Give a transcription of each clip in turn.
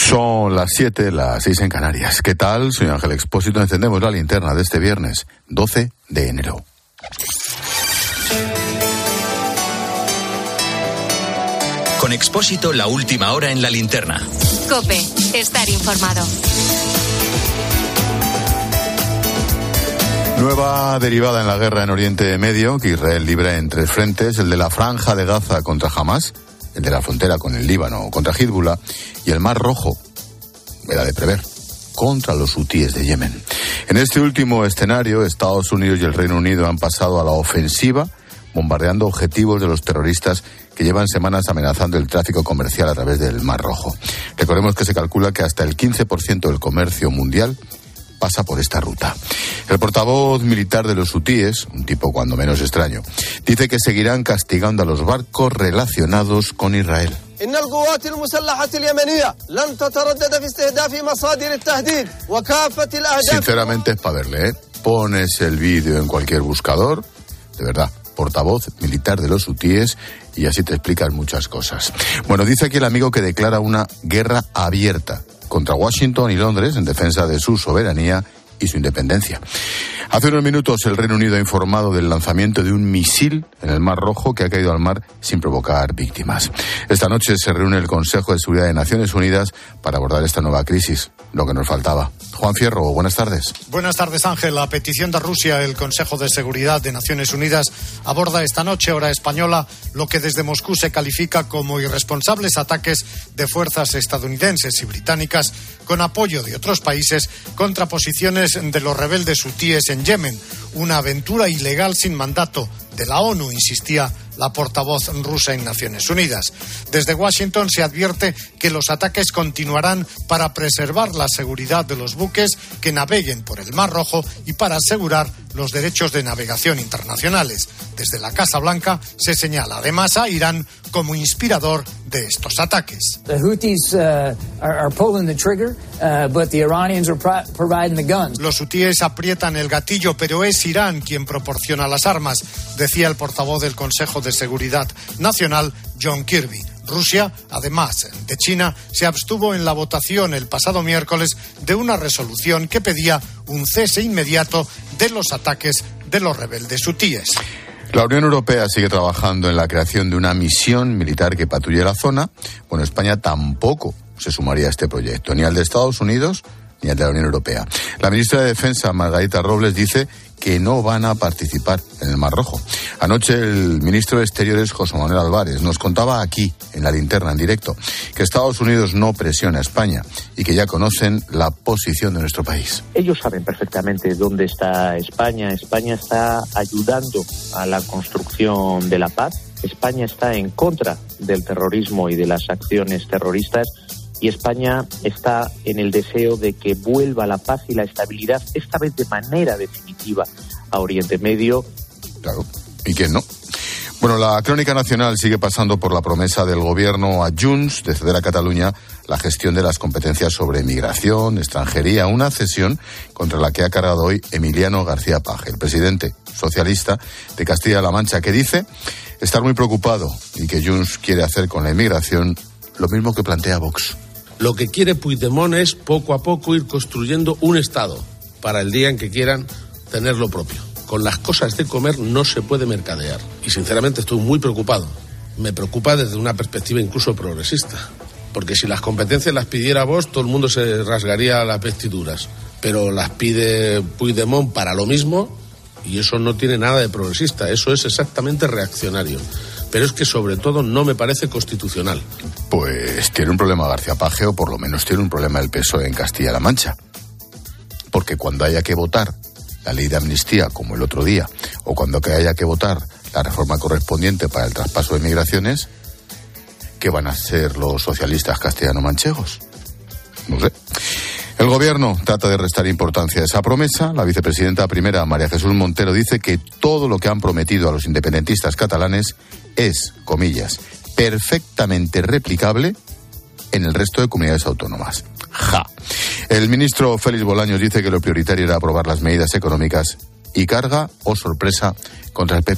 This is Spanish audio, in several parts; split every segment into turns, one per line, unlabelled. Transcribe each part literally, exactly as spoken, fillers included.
Son las siete, las seis en Canarias. ¿Qué tal? Soy Ángel Expósito. Encendemos la linterna de este viernes, doce de enero.
Con Expósito, la última hora en la linterna.
COPE, estar informado.
Nueva derivada en la guerra en Oriente Medio, que Israel libra en tres frentes: el de la Franja de Gaza contra Hamás, el de la frontera con el Líbano contra Hezbollah y el Mar Rojo, era de prever, contra los hutíes de Yemen. En este último escenario, Estados Unidos y el Reino Unido han pasado a la ofensiva, bombardeando objetivos de los terroristas que llevan semanas amenazando el tráfico comercial a través del Mar Rojo. Recordemos que se calcula que hasta el quince por ciento del comercio mundial pasa por esta ruta. El portavoz militar de los hutíes, un tipo cuando menos extraño, dice que seguirán castigando a los barcos relacionados con Israel. Sinceramente es para verle, ¿eh? Pones el vídeo en cualquier buscador, de verdad, portavoz militar de los hutíes, y así te explicas muchas cosas. Bueno, dice aquí el amigo que declara una guerra abierta contra Washington y Londres en defensa de su soberanía y su independencia. Hace unos minutos el Reino Unido ha informado del lanzamiento de un misil en el Mar Rojo que ha caído al mar sin provocar víctimas. Esta noche se reúne el Consejo de Seguridad de Naciones Unidas para abordar esta nueva crisis, lo que nos faltaba. Juan Fierro, buenas tardes.
Buenas tardes, Ángel. A petición de Rusia, el Consejo de Seguridad de Naciones Unidas aborda esta noche, hora española, lo que desde Moscú se califica como irresponsables ataques de fuerzas estadounidenses y británicas con apoyo de otros países contra posiciones de los rebeldes hutíes en Yemen. Una aventura ilegal sin mandato de la ONU, insistía la portavoz rusa en Naciones Unidas. Desde Washington se advierte que los ataques continuarán para preservar la seguridad de los buques que naveguen por el Mar Rojo y para asegurar los derechos de navegación internacionales. Desde la Casa Blanca se señala además a Irán como inspirador de estos ataques.
The Houthis uh, are, are pulling the trigger, uh, but the Iranians are pro- providing the guns.
Los hutíes aprietan el gatillo, pero es Irán quien proporciona las armas, decía el portavoz del Consejo de Seguridad Nacional, John Kirby. Rusia, además de China, se abstuvo en la votación el pasado miércoles de una resolución que pedía un cese inmediato de los ataques de los rebeldes hutíes.
La Unión Europea sigue trabajando en la creación de una misión militar que patrulle la zona. Bueno, España tampoco se sumaría a este proyecto, ni al de Estados Unidos ni al de la Unión Europea. La ministra de Defensa, Margarita Robles, dice que no van a participar en el Mar Rojo. Anoche el ministro de Exteriores, José Manuel Álvarez, nos contaba aquí, en la linterna, en directo, que Estados Unidos no presiona a España y que ya conocen la posición de nuestro país.
Ellos saben perfectamente dónde está España. España está ayudando a la construcción de la paz. España está en contra del terrorismo y de las acciones terroristas. Y España está en el deseo de que vuelva la paz y la estabilidad, esta vez de manera definitiva, a Oriente Medio.
Claro, ¿y quién no? Bueno, la crónica nacional sigue pasando por la promesa del gobierno a Junts de ceder a Cataluña la gestión de las competencias sobre migración, extranjería, una cesión contra la que ha cargado hoy Emiliano García Paje, el presidente socialista de Castilla-La Mancha, que dice estar muy preocupado y que Junts quiere hacer con la inmigración lo mismo que plantea Vox.
Lo que quiere Puigdemont es poco a poco ir construyendo un Estado para el día en que quieran tener lo propio. Con las cosas de comer no se puede mercadear. Y sinceramente estoy muy preocupado. Me preocupa desde una perspectiva incluso progresista. Porque si las competencias las pidiera Vox, todo el mundo se rasgaría las vestiduras. Pero las pide Puigdemont para lo mismo y eso no tiene nada de progresista. Eso es exactamente reaccionario. Pero es que sobre todo no me parece constitucional.
Pues tiene un problema García Paje, o por lo menos tiene un problema el P S O E en Castilla-La Mancha. Porque cuando haya que votar la ley de amnistía, como el otro día, o cuando haya que votar la reforma correspondiente para el traspaso de migraciones, ¿qué van a hacer los socialistas castellano-manchegos? No sé. El gobierno trata de restar importancia a esa promesa. La vicepresidenta primera, María Jesús Montero, dice que todo lo que han prometido a los independentistas catalanes es, comillas, perfectamente replicable en el resto de comunidades autónomas. Ja. El ministro Félix Bolaños dice que lo prioritario era aprobar las medidas económicas y carga, o sorpresa, contra el P P.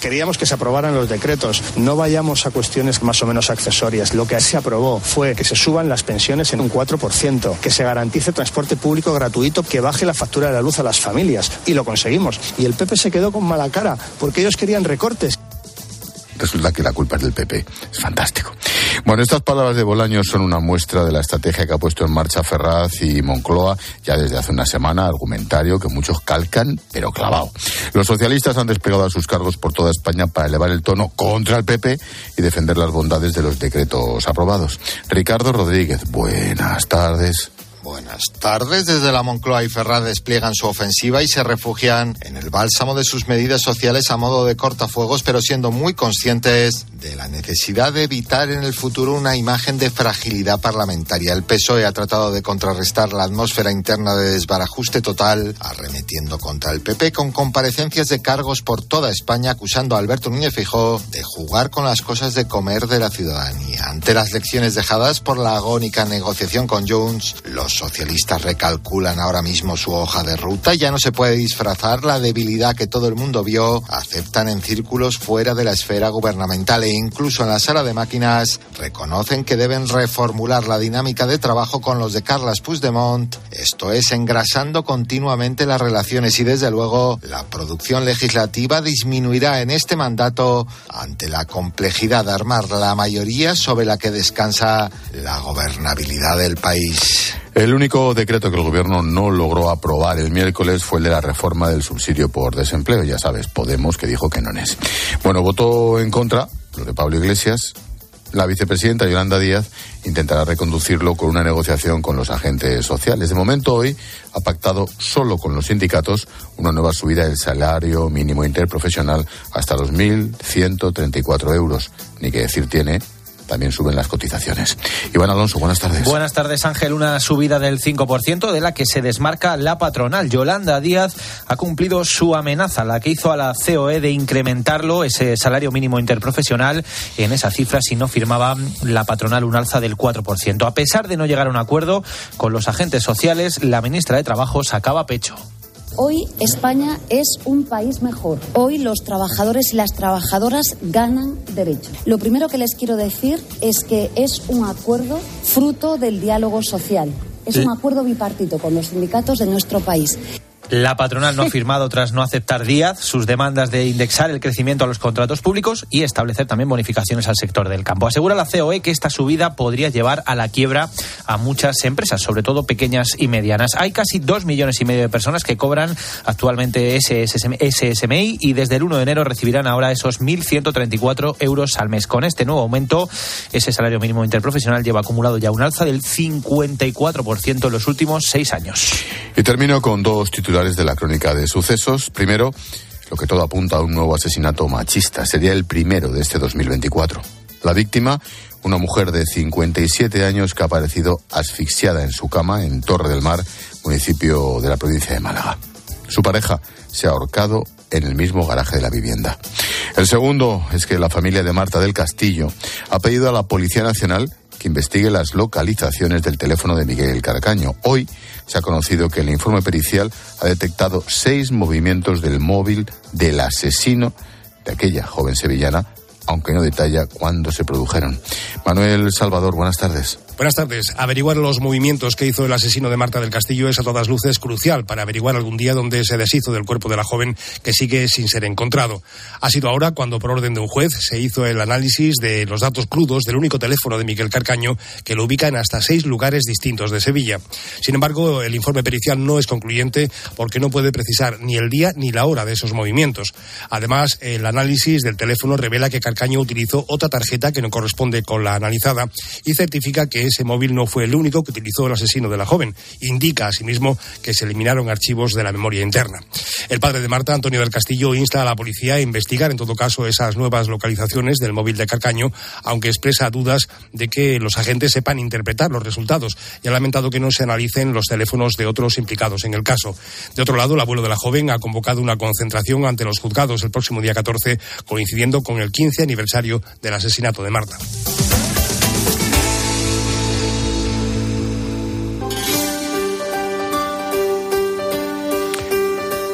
Queríamos que se aprobaran los decretos. No vayamos a cuestiones más o menos accesorias. Lo que se aprobó fue que se suban las pensiones en un cuatro por ciento, que se garantice transporte público gratuito, que baje la factura de la luz a las familias. Y lo conseguimos. Y el P P se quedó con mala cara, porque ellos querían recortes.
Resulta que la culpa es del P P. Es fantástico. Bueno, estas palabras de Bolaños son una muestra de la estrategia que ha puesto en marcha Ferraz y Moncloa ya desde hace una semana, argumentario que muchos calcan, pero clavado. Los socialistas han desplegado a sus cargos por toda España para elevar el tono contra el P P y defender las bondades de los decretos aprobados. Ricardo Rodríguez, buenas tardes.
Buenas tardes. Desde la Moncloa y Ferraz despliegan su ofensiva y se refugian en el bálsamo de sus medidas sociales a modo de cortafuegos, pero siendo muy conscientes de la necesidad de evitar en el futuro una imagen de fragilidad parlamentaria. El P S O E ha tratado de contrarrestar la atmósfera interna de desbarajuste total, arremetiendo contra el P P con comparecencias de cargos por toda España, acusando a Alberto Núñez Feijóo de jugar con las cosas de comer de la ciudadanía. Ante las lecciones dejadas por la agónica negociación con Junts, los socialistas recalculan ahora mismo su hoja de ruta. Ya no se puede disfrazar la debilidad que todo el mundo vio. Aceptan en círculos fuera de la esfera gubernamental e incluso en la sala de máquinas reconocen que deben reformular la dinámica de trabajo con los de Carles Puigdemont. Esto es, engrasando continuamente las relaciones y desde luego la producción legislativa disminuirá en este mandato ante la complejidad de armar la mayoría sobre la que descansa la gobernabilidad del país.
El único decreto que el gobierno no logró aprobar el miércoles fue el de la reforma del subsidio por desempleo. Ya sabes, Podemos, que dijo que no es. Bueno, votó en contra lo de Pablo Iglesias. La vicepresidenta Yolanda Díaz intentará reconducirlo con una negociación con los agentes sociales. De momento, hoy ha pactado solo con los sindicatos una nueva subida del salario mínimo interprofesional hasta los mil ciento treinta y cuatro euros. Ni que decir tiene, también suben las cotizaciones. Iván Alonso, buenas tardes.
Buenas tardes, Ángel. Una subida del cinco por ciento de la que se desmarca la patronal. Yolanda Díaz ha cumplido su amenaza, la que hizo a la C O E de incrementarlo, ese salario mínimo interprofesional, en esa cifra si no firmaba la patronal un alza del cuatro por ciento. A pesar de no llegar a un acuerdo con los agentes sociales, la ministra de Trabajo sacaba pecho.
Hoy España es un país mejor. Hoy los trabajadores y las trabajadoras ganan derechos. Lo primero que les quiero decir es que es un acuerdo fruto del diálogo social. Es un acuerdo bipartito con los sindicatos de nuestro país.
La patronal no ha firmado tras no aceptar Díaz sus demandas de indexar el crecimiento a los contratos públicos y establecer también bonificaciones al sector del campo. Asegura la C O E que esta subida podría llevar a la quiebra a muchas empresas, sobre todo pequeñas y medianas. Hay casi dos millones y medio de personas que cobran actualmente ese S S M I y desde el uno de enero recibirán ahora esos mil ciento treinta y cuatro euros al mes. Con este nuevo aumento, ese salario mínimo interprofesional lleva acumulado ya un alza del cincuenta y cuatro por ciento en los últimos seis años.
Y termino con dos titulares de la crónica de sucesos. Primero, lo que todo apunta a un nuevo asesinato machista. Sería el primero de este dos mil veinticuatro. La víctima, una mujer de cincuenta y siete años que ha aparecido asfixiada en su cama en Torre del Mar, municipio de la provincia de Málaga. Su pareja se ha ahorcado en el mismo garaje de la vivienda. El segundo es que la familia de Marta del Castillo ha pedido a la Policía Nacional que investigue las localizaciones del teléfono de Miguel Carcaño. Hoy se ha conocido que el informe pericial ha detectado seis movimientos del móvil del asesino de aquella joven sevillana, aunque no detalla cuándo se produjeron. Manuel Salvador, buenas tardes.
Buenas tardes. Averiguar los movimientos que hizo el asesino de Marta del Castillo es a todas luces crucial para averiguar algún día dónde se deshizo del cuerpo de la joven que sigue sin ser encontrado. Ha sido ahora cuando, por orden de un juez, se hizo el análisis de los datos crudos del único teléfono de Miguel Carcaño, que lo ubica en hasta seis lugares distintos de Sevilla. Sin embargo, el informe pericial no es concluyente porque no puede precisar ni el día ni la hora de esos movimientos. Además, el análisis del teléfono revela que Carcaño utilizó otra tarjeta que no corresponde con la analizada y certifica que ese móvil no fue el único que utilizó el asesino de la joven. Indica asimismo que se eliminaron archivos de la memoria interna. El padre de Marta, Antonio del Castillo, insta a la policía a investigar en todo caso esas nuevas localizaciones del móvil de Carcaño, aunque expresa dudas de que los agentes sepan interpretar los resultados y ha lamentado que no se analicen los teléfonos de otros implicados en el caso. De otro lado, el abuelo de la joven ha convocado una concentración ante los juzgados el próximo día catorce, coincidiendo con el quince aniversario del asesinato de Marta.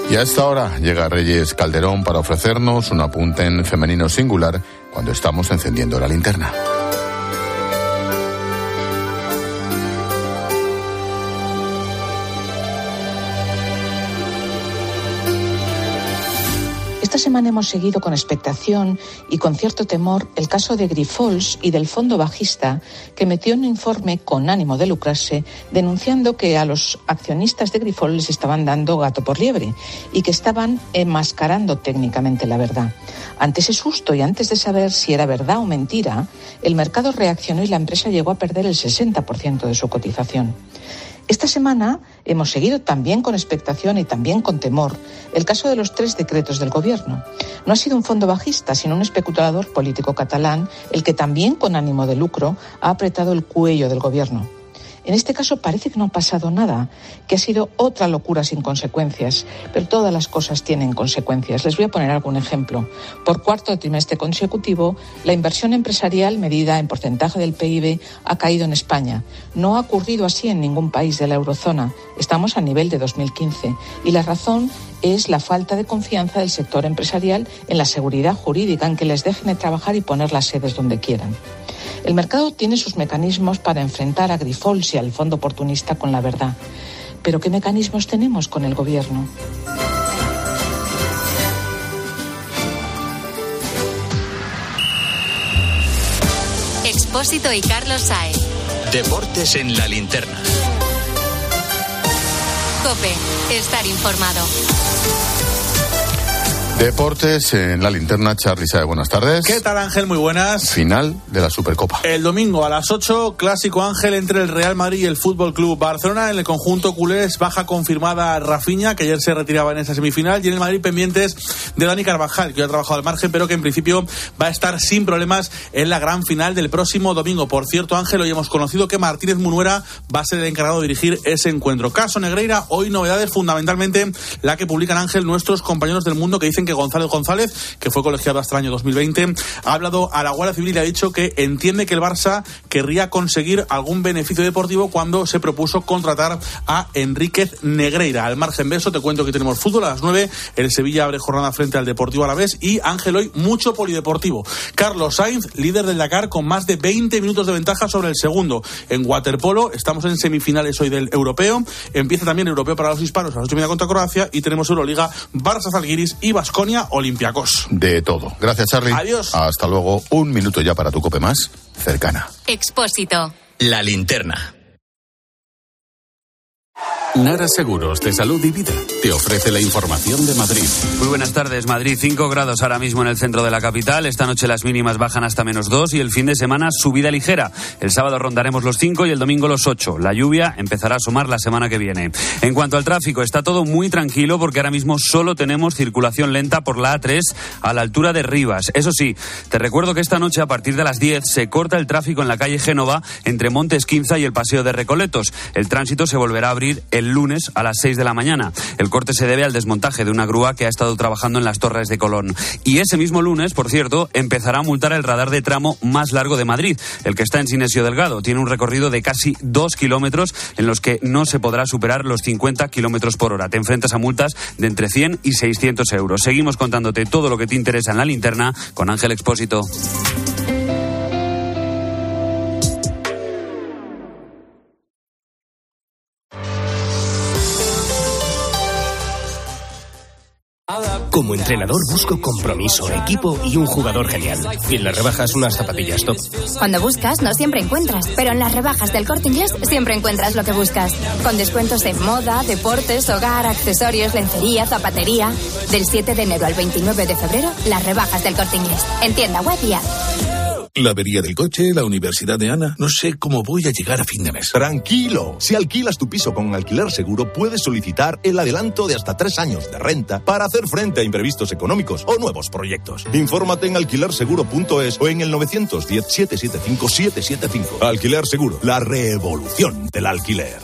Y a esta hora llega Reyes Calderón para ofrecernos un apunte en femenino singular cuando estamos encendiendo la linterna.
Esta semana hemos seguido con expectación y con cierto temor el caso de Grifols y del fondo bajista, que metió un informe con ánimo de lucrarse denunciando que a los accionistas de Grifols les estaban dando gato por liebre y que estaban enmascarando técnicamente la verdad. Ante ese susto y antes de saber si era verdad o mentira, el mercado reaccionó y la empresa llegó a perder el sesenta por ciento de su cotización. Esta semana hemos seguido también con expectación y también con temor el caso de los tres decretos del Gobierno. No ha sido un fondo bajista, sino un especulador político catalán el que también con ánimo de lucro ha apretado el cuello del Gobierno. En este caso parece que no ha pasado nada, que ha sido otra locura sin consecuencias, pero todas las cosas tienen consecuencias. Les voy a poner algún ejemplo. Por cuarto trimestre consecutivo, la inversión empresarial medida en porcentaje del P I B ha caído en España. No ha ocurrido así en ningún país de la eurozona. Estamos a nivel de dos mil quince y la razón es la falta de confianza del sector empresarial en la seguridad jurídica, en que les dejen de trabajar y poner las sedes donde quieran. El mercado tiene sus mecanismos para enfrentar a Grifols y al fondo oportunista con la verdad. Pero ¿qué mecanismos tenemos con el Gobierno?
Expósito y Carlos Saez.
Deportes en la linterna.
COPE. Estar informado.
Deportes en la linterna, Charly Saez, buenas tardes.
¿Qué tal, Ángel? Muy buenas.
Final de la Supercopa.
El domingo a las ocho, clásico, Ángel, entre el Real Madrid y el Fútbol Club Barcelona. En el conjunto culé es baja confirmada Rafinha, que ayer se retiraba en esa semifinal, y en el Madrid pendientes de Dani Carvajal, que hoy ha trabajado al margen, pero que en principio va a estar sin problemas en la gran final del próximo domingo. Por cierto, Ángel, hoy hemos conocido que Martínez Munuera va a ser el encargado de dirigir ese encuentro. Caso Negreira, hoy novedades, fundamentalmente la que publican, Ángel, nuestros compañeros del Mundo, que dicen que González González, que fue colegiado hasta el año dos mil veinte, ha hablado a la Guardia Civil y ha dicho que entiende que el Barça querría conseguir algún beneficio deportivo cuando se propuso contratar a Enríquez Negreira. Al margen de eso, te cuento que tenemos fútbol a las nueve, el Sevilla abre jornada frente al Deportivo Alavés y, Ángel, hoy mucho polideportivo. Carlos Sainz, líder del Dakar, con más de veinte minutos de ventaja sobre el segundo. En waterpolo estamos en semifinales hoy del Europeo, empieza también el Europeo para los hispanos a las ocho y media contra Croacia y tenemos Euroliga, Barça Zalgiris y Baskonia Olympiacos.
De todo. Gracias, Charly.
Adiós.
Hasta luego. Un minuto ya para tu COPE más cercana.
Expósito.
La linterna.
Nara Seguros de Salud y Vida te ofrece la información de Madrid.
Muy buenas tardes. Madrid, cinco grados ahora mismo en el centro de la capital. Esta noche las mínimas bajan hasta menos dos y el fin de semana subida ligera. El sábado rondaremos los cinco y el domingo los ocho. La lluvia empezará a asomar la semana que viene. En cuanto al tráfico, está todo muy tranquilo porque ahora mismo solo tenemos circulación lenta por la A tres a la altura de Rivas. Eso sí, te recuerdo que esta noche a partir de las diez se corta el tráfico en la calle Génova entre Monte Esquinza y el Paseo de Recoletos. El tránsito se volverá a abrir el lunes a las seis de la mañana. El corte se debe al desmontaje de una grúa que ha estado trabajando en las Torres de Colón. Y ese mismo lunes, por cierto, empezará a multar el radar de tramo más largo de Madrid, el que está en Sinesio Delgado. Tiene un recorrido de casi dos kilómetros en los que no se podrá superar los cincuenta kilómetros por hora. Te enfrentas a multas de entre cien y seiscientos euros. Seguimos contándote todo lo que te interesa en la linterna con Ángel Expósito.
Como entrenador busco compromiso, equipo y un jugador genial. Y en las rebajas unas zapatillas top.
Cuando buscas no siempre encuentras, pero en las rebajas del Corte Inglés siempre encuentras lo que buscas. Con descuentos en moda, deportes, hogar, accesorios, lencería, zapatería. Del siete de enero al veintinueve de febrero, las rebajas del Corte Inglés. En tienda web y app.
La avería del coche, la universidad de Ana. No sé cómo voy a llegar a fin de mes.
Tranquilo. Si alquilas tu piso con Alquiler Seguro, puedes solicitar el adelanto de hasta tres años de renta para hacer frente a imprevistos económicos o nuevos proyectos. Infórmate en alquiler seguro punto es o en el nueve uno cero, siete siete cinco, siete siete cinco. Alquiler Seguro, la revolución del alquiler.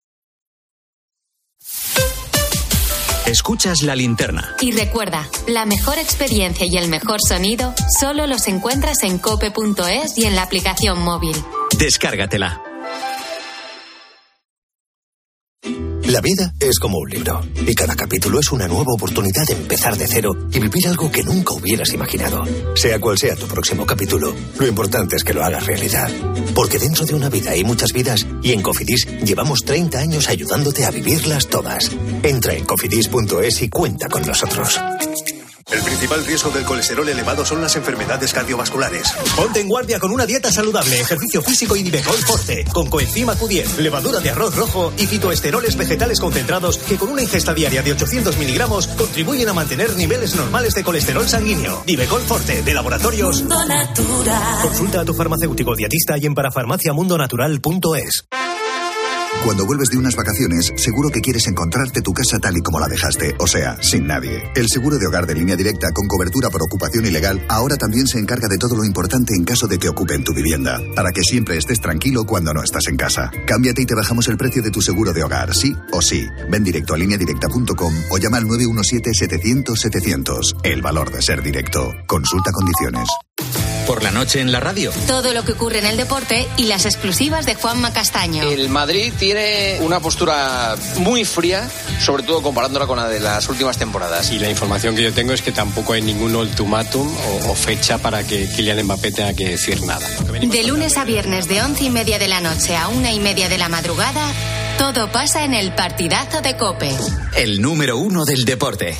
Escuchas La Linterna.
Y recuerda, la mejor experiencia y el mejor sonido solo los encuentras en cope punto es y en la aplicación móvil.
Descárgatela.
La vida es como un libro y cada capítulo es una nueva oportunidad de empezar de cero y vivir algo que nunca hubieras imaginado. Sea cual sea tu próximo capítulo, lo importante es que lo hagas realidad. Porque dentro de una vida hay muchas vidas y en Cofidis llevamos treinta años ayudándote a vivirlas todas. Entra en cofidis punto es y cuenta con nosotros.
El principal riesgo del colesterol elevado son las enfermedades cardiovasculares. Ponte en guardia con una dieta saludable, ejercicio físico y Nivecol Forte, con coenzima Q diez, levadura de arroz rojo y fitoesteroles vegetales concentrados que con una ingesta diaria de ochocientos miligramos contribuyen a mantener niveles normales de colesterol sanguíneo. Nivecol Forte, de Laboratorios Mundo Natural. Consulta a tu farmacéutico dietista y en parafarmacia mundo natural punto es.
Cuando vuelves de unas vacaciones, seguro que quieres encontrarte tu casa tal y como la dejaste, o sea, sin nadie. El seguro de hogar de Línea Directa con cobertura por ocupación ilegal ahora también se encarga de todo lo importante en caso de que ocupen tu vivienda, para que siempre estés tranquilo cuando no estás en casa. Cámbiate y te bajamos el precio de tu seguro de hogar, sí o sí. Ven directo a línea directa punto com o llama al nueve uno siete, setecientos, setecientos. El valor de ser directo. Consulta condiciones.
Por la noche en la radio.
Todo lo que ocurre en el deporte y las exclusivas de Juanma Castaño.
El Madrid tiene una postura muy fría, sobre todo comparándola con la de las últimas temporadas.
Y la información que yo tengo es que tampoco hay ningún ultimátum o, o fecha para que Kylian Mbappé tenga que decir nada.
De lunes a viernes de once y media de la noche a una y media de la madrugada, todo pasa en el partidazo de COPE.
El número uno del deporte.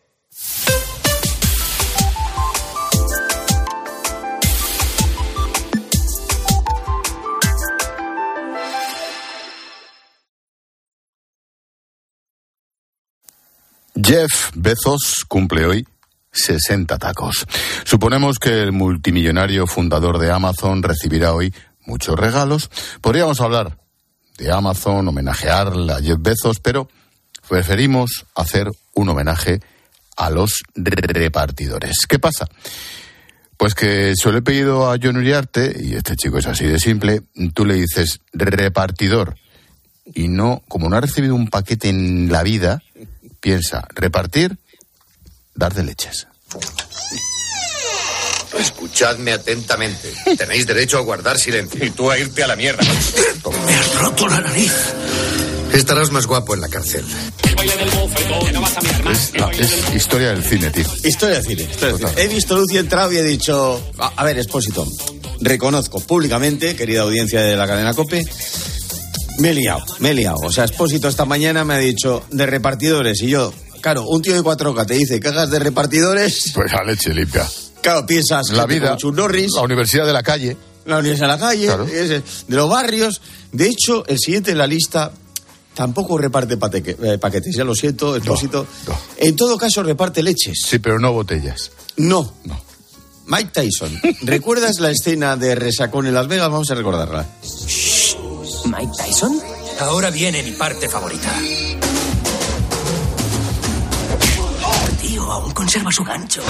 Jeff Bezos cumple hoy sesenta tacos. Suponemos que el multimillonario fundador de Amazon recibirá hoy muchos regalos. Podríamos hablar de Amazon, homenajearle a Jeff Bezos, pero preferimos hacer un homenaje a los repartidores. ¿Qué pasa? Pues que se lo he pedido a John Uriarte, y este chico es así de simple, tú le dices repartidor, y no, como no ha recibido un paquete en la vida, piensa, repartir, dar de leches.
Escuchadme atentamente. Tenéis derecho a guardar silencio.
Y tú a irte a la mierda.
Me has roto la nariz. Estarás más guapo en la cárcel.
Es, la, es historia del cine, tío.
Historia del cine. Historia del cine. He visto Lucy entrado y he dicho... A, a ver, Expósito, reconozco públicamente, querida audiencia de la cadena COPE, me he liado, me he liado. O sea, Expósito esta mañana me ha dicho de repartidores y yo... Claro, un tío de cuatro K te dice que hagas de repartidores...
Pues a leche limpia.
Claro, piensas...
La vida,
Chuck Norris,
la universidad de la calle.
La universidad de la calle, claro. De los barrios. De hecho, el siguiente en la lista tampoco reparte pateque, eh, paquetes, ya lo siento, Expósito. No, no. En todo caso, reparte leches.
Sí, pero no botellas.
No. No. Mike Tyson. ¿Recuerdas la escena de Resacón en Las Vegas? Vamos a recordarla.
Shh. ¿Mike Tyson? Ahora viene mi parte favorita. Tío, aún conserva su gancho.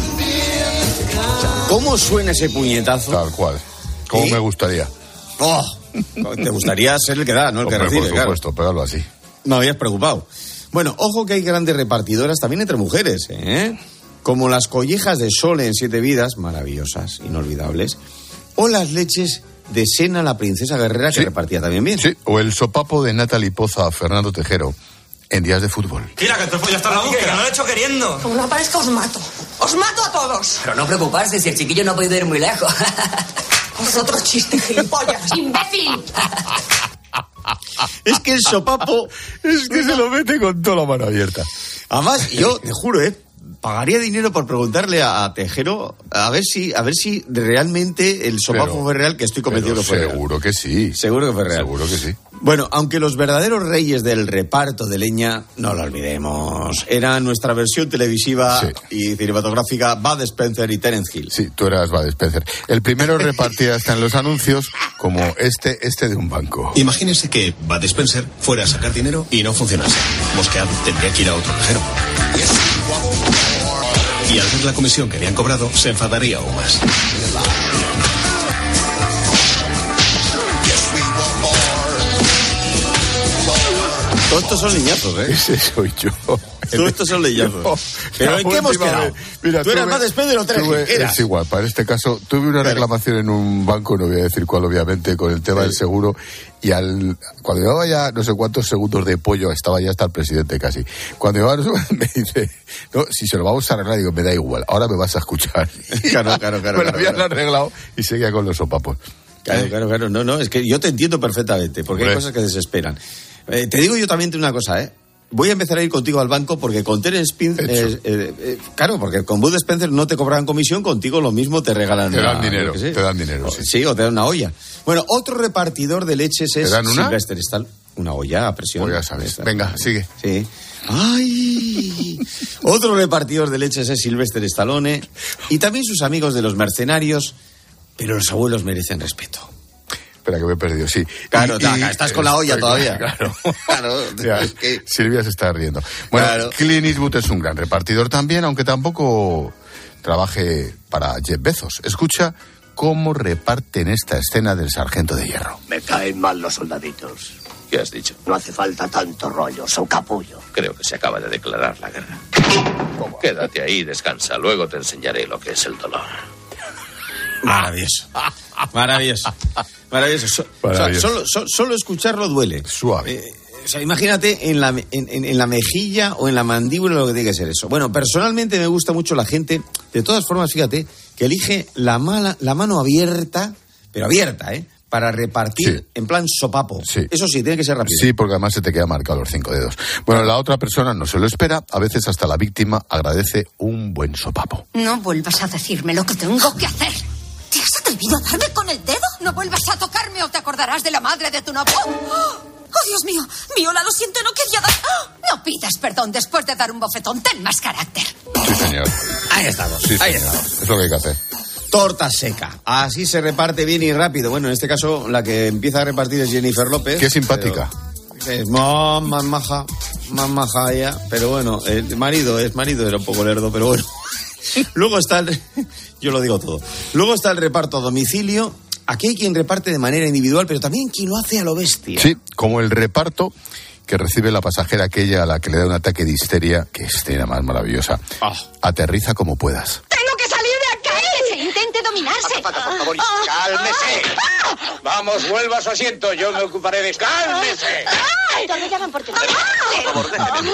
¿Cómo suena ese puñetazo?
Tal cual. ¿Cómo ¿Eh? me gustaría?
Oh, te gustaría ser el que da, no el
Hombre,
que recibe.
Por supuesto,
claro.
Pegarlo así.
Me habías preocupado. Bueno, ojo que hay grandes repartidoras también entre mujeres, ¿eh? Como las collejas de Sole en Siete Vidas, maravillosas, inolvidables, o las leches de Sena, la princesa guerrera, que sí, repartía también bien.
Sí, o el sopapo de Natalie Poza a Fernando Tejero en días de fútbol.
Mira, que te follas hasta la boca, que no lo he hecho queriendo.
Como no aparezca, os mato. ¡Os mato a todos!
Pero no preocuparse, si el chiquillo no ha podido ir muy lejos.
Vosotros chiste, gilipollas. ¡Imbécil!
Es que el sopapo...
Es que se lo mete con toda la mano abierta.
Además, yo te juro, ¿eh? Pagaría dinero por preguntarle a, a Tejero a ver si a ver si realmente el sopapo pero, fue real, que estoy convencido que fue real.
Seguro que sí.
Seguro que fue real.
Seguro que sí.
Bueno, aunque los verdaderos reyes del reparto de leña, no lo olvidemos, era nuestra versión televisiva sí. y cinematográfica Bud Spencer y Terence Hill.
Sí, tú eras Bud Spencer. El primero repartía hasta en los anuncios como este, este de un banco.
Imagínense que Bud Spencer fuera a sacar dinero y no funcionase. Mosqueado, tendría que ir a otro cajero. Y al ver la comisión que le han cobrado, se enfadaría aún más.
Todos estos son leñazos, ¿eh?
Ese soy yo.
Todos estos son leñazos.
No,
¿Pero en qué hemos quedado?
Mira,
¿Tú eras
tuve,
más de Spencer o Trejo?
Es igual, para este caso, tuve una reclamación en un banco, no voy a decir cuál, obviamente, con el tema sí. del seguro, y al cuando llevaba ya no sé cuántos segundos de pollo, estaba ya hasta el presidente casi. Cuando llevaba, me dice, no, si se lo vamos a arreglar, digo, me da igual, ahora me vas a escuchar.
Claro, claro, claro.
Me lo
claro,
habían
claro.
arreglado y seguía con los sopapos.
Claro,
¿Eh?
claro, claro. No, no, es que yo te entiendo perfectamente, porque Hombre. hay cosas que desesperan. Eh, te digo yo también una cosa, ¿eh? Voy a empezar a ir contigo al banco porque con Terence Spencer, eh, eh, eh, claro, porque con Bud Spencer no te cobran comisión, contigo lo mismo te regalan.
Te dan
una,
dinero,
sé,
te dan dinero, sí.
Sí, o te dan una olla. Bueno, otro repartidor de leches es
¿Te dan una?
Sylvester Stallone. Una olla a presión.
Pues ya sabes. Venga, sigue.
Sí. ¡Ay! Otro repartidor de leches es Sylvester Stallone y también sus amigos de los mercenarios, pero los abuelos merecen respeto.
Espera, que me he perdido, sí.
Claro,
y,
taca, estás con la olla
estoy,
todavía.
Claro.
claro
ya,
es que...
Silvia se está riendo. Bueno, claro. Clint Eastwood es un gran repartidor también, aunque tampoco trabaje para Jeff Bezos. Escucha cómo reparten esta escena del Sargento de Hierro.
Me caen mal los soldaditos.
¿Qué has dicho?
No hace falta tanto rollo, son capullo.
Creo que se acaba de declarar la guerra. ¿Cómo? Quédate ahí, descansa. Luego te enseñaré lo que es el dolor.
Maravilloso. Maravilloso. Maravilloso. So, Maravilloso. O sea, solo, so, solo escucharlo duele.
Suave.
Eh, o sea, imagínate en la, en, en, en la mejilla o en la mandíbula lo que tiene que ser eso. Bueno, personalmente me gusta mucho la gente, de todas formas, fíjate, que elige la, mala, la mano abierta, pero abierta, ¿eh? Para repartir sí. en plan sopapo.
Sí.
Eso sí, tiene que ser rápido.
Sí, porque además se te queda marcado los cinco dedos. Bueno, la otra persona no se lo espera. A veces hasta la víctima agradece un buen sopapo.
No vuelvas a decirme lo que tengo que hacer. ¿Te has atrevido a darme con el dedo? No vuelvas a tocarme o te acordarás de la madre de tu novio. ¡Oh, Dios mío! Viola, lo siento, no quería dar... No pidas perdón después de dar un bofetón. Ten más carácter.
Sí, señor.
Ahí estamos.
Sí,
ahí
señor.
estamos.
Es lo que hay que hacer.
Torta seca. Así se reparte bien y rápido. Bueno, en este caso la que empieza a repartir es Jennifer López.
Qué simpática.
Es más, más maja, más maja ella. Pero bueno, el marido es marido, era un poco lerdo, pero bueno. Luego está el... Yo lo digo todo. Luego está el reparto a domicilio. Aquí hay quien reparte de manera individual, pero también quien lo hace a lo bestia.
Sí, como el reparto que recibe la pasajera aquella a la que le da un ataque de histeria, que escena más maravillosa.
Oh.
Aterriza como puedas.
¡Tengo que salir de acá! ¡Que se intente dominarse!
Por favor, cálmese. Vamos, vuelva a su asiento. Yo me ocuparé de... ¡Cálmese!
Todos me llaman por teléfono.
Por favor, déjeme.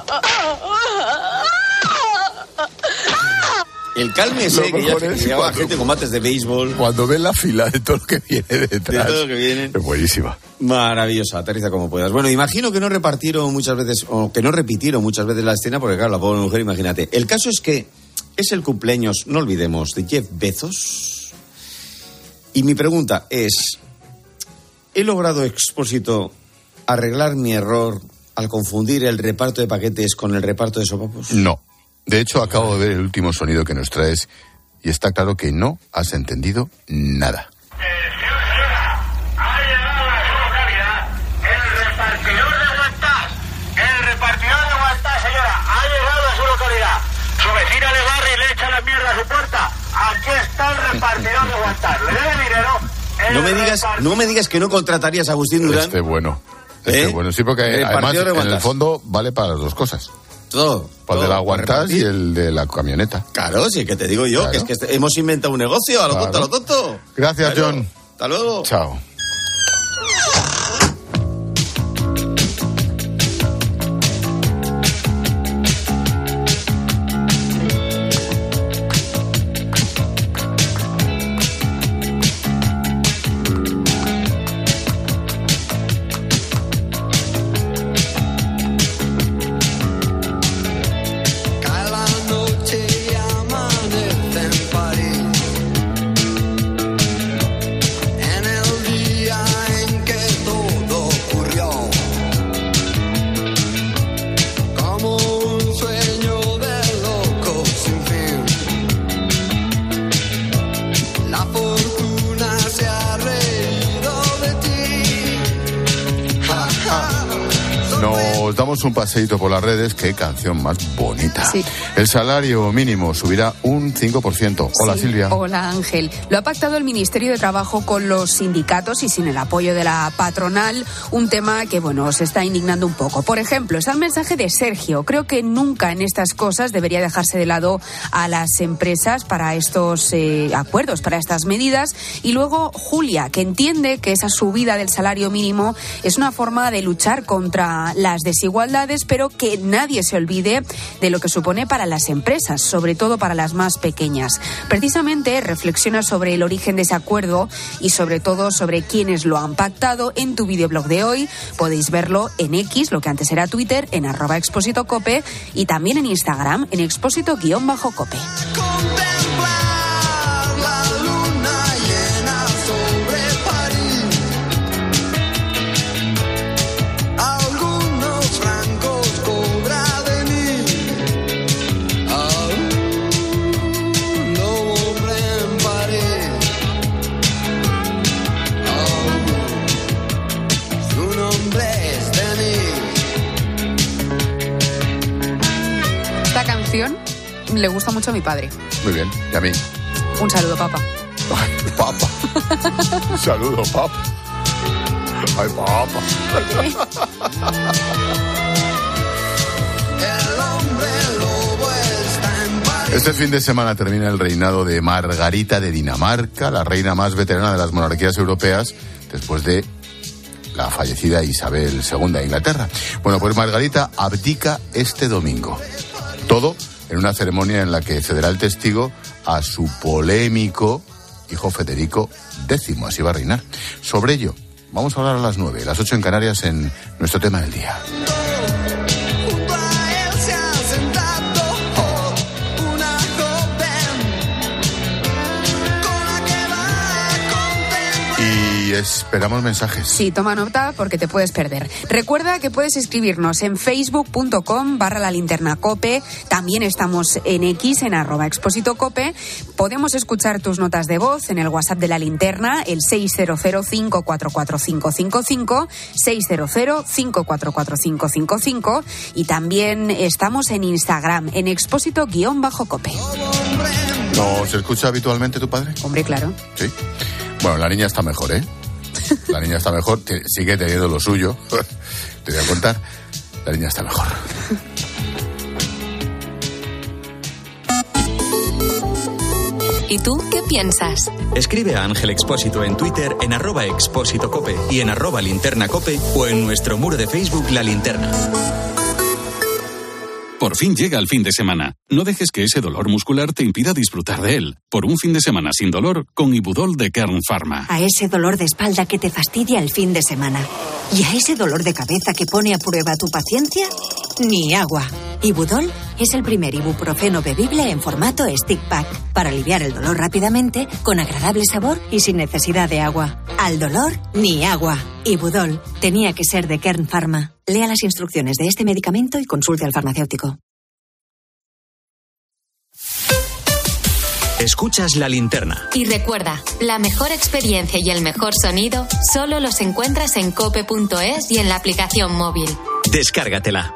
El cálmese, que ya se llevaba gente con bates de béisbol.
Cuando ven la fila de todo lo que viene detrás.
De todo lo que viene.
Es buenísima.
Maravillosa, aterriza como puedas. Bueno, imagino que no repartieron muchas veces, o que no repitieron muchas veces la escena, porque claro, la pobre mujer, imagínate. El caso es que es el cumpleaños, no olvidemos, de Jeff Bezos. Y mi pregunta es, ¿he logrado, Expósito, arreglar mi error al confundir el reparto de paquetes con el reparto de sopapos?
No. De hecho, acabo de ver el último sonido que nos traes y está claro que no has entendido nada.
Ha llegado a su localidad el repartidor de guantás. El repartidor de guantás, señora, ha llegado a su localidad. Su vecina le barre y le echa la mierda a su puerta. Aquí está el repartidor de guantás. Le debe dinero.
No me digas, no me digas que no contratarías a Agustín Durán.
Este bueno. Este
¿Eh?
bueno, sí, porque
el
además en el fondo vale para las dos cosas.
Todo.
Para el de la guantás y el de la camioneta.
Claro, sí, que te digo yo, claro. que es que hemos inventado un negocio, a lo claro. tonto, a lo tonto.
Gracias, claro. John.
Hasta luego.
Chao.
En el día
Nos damos un paseíto por las redes. Qué canción más bonita.
Sí.
El salario mínimo subirá un cinco por ciento. Hola,
sí.
Silvia.
Hola, Ángel. Lo ha pactado el Ministerio de Trabajo con los sindicatos y sin el apoyo de la patronal, un tema que, bueno, se está indignando un poco. Por ejemplo, está el mensaje de Sergio. Creo que nunca en estas cosas debería dejarse de lado a las empresas para estos eh, acuerdos, para estas medidas. Y luego Julia, que entiende que esa subida del salario mínimo es una forma de luchar contra las desigualdades, pero que nadie se olvide de lo que supone para las empresas, sobre todo para las más pequeñas. Precisamente reflexiona sobre el origen de ese acuerdo y sobre todo sobre quiénes lo han pactado en tu videoblog de hoy. Podéis verlo en X, lo que antes era Twitter, en arroba Expósito Cope, y también en Instagram, en Expósito-Cope. Le gusta mucho a mi padre.
Muy bien, y a mí.
Un saludo, papá.
Ay, papá. Un saludo, papá. Ay, papá. Este fin de semana termina el reinado de Margarita de Dinamarca, la reina más veterana de las monarquías europeas, después de la fallecida Isabel segunda de Inglaterra. Bueno, pues Margarita abdica este domingo. Todo en una ceremonia en la que cederá el testigo a su polémico hijo Federico décimo. Así va a reinar. Sobre ello vamos a hablar a las nueve, las ocho en Canarias, en nuestro tema del día. Y esperamos mensajes.
Sí, toma nota porque te puedes perder. Recuerda que puedes escribirnos en facebook.com barra la linterna cope. También estamos en X, en arroba Expósito Cope. Podemos escuchar tus notas de voz en el WhatsApp de la linterna, el seis cero cero, cinco cuatro cuatro, cinco cinco cinco, seis cero cero, cinco cuatro cuatro, cinco cinco cinco. Y también estamos en Instagram, en Expósito-Cope.
¿Nos escucha habitualmente tu padre?
Hombre, claro.
Sí. Bueno, la niña está mejor, ¿eh? La niña está mejor, sigue teniendo lo suyo. Te voy a contar, la niña está mejor.
¿Y tú qué piensas?
Escribe a Ángel Expósito en Twitter, en arroba Expósito Cope y en arroba Linterna Cope, o en nuestro muro de Facebook La Linterna.
Por fin llega el fin de semana. No dejes que ese dolor muscular te impida disfrutar de él. Por un fin de semana sin dolor, con Ibudol de Kern Pharma.
A ese dolor de espalda que te fastidia el fin de semana. Y a ese dolor de cabeza que pone a prueba tu paciencia, ni agua. Ibudol es el primer ibuprofeno bebible en formato stick pack, para aliviar el dolor rápidamente, con agradable sabor y sin necesidad de agua. Al dolor, ni agua. Ibudol tenía que ser de Kern Pharma. Lea las instrucciones de este medicamento y consulte al farmacéutico.
Escuchas La Linterna.
Y recuerda, la mejor experiencia y el mejor sonido solo los encuentras en cope punto es y en la aplicación móvil.
Descárgatela.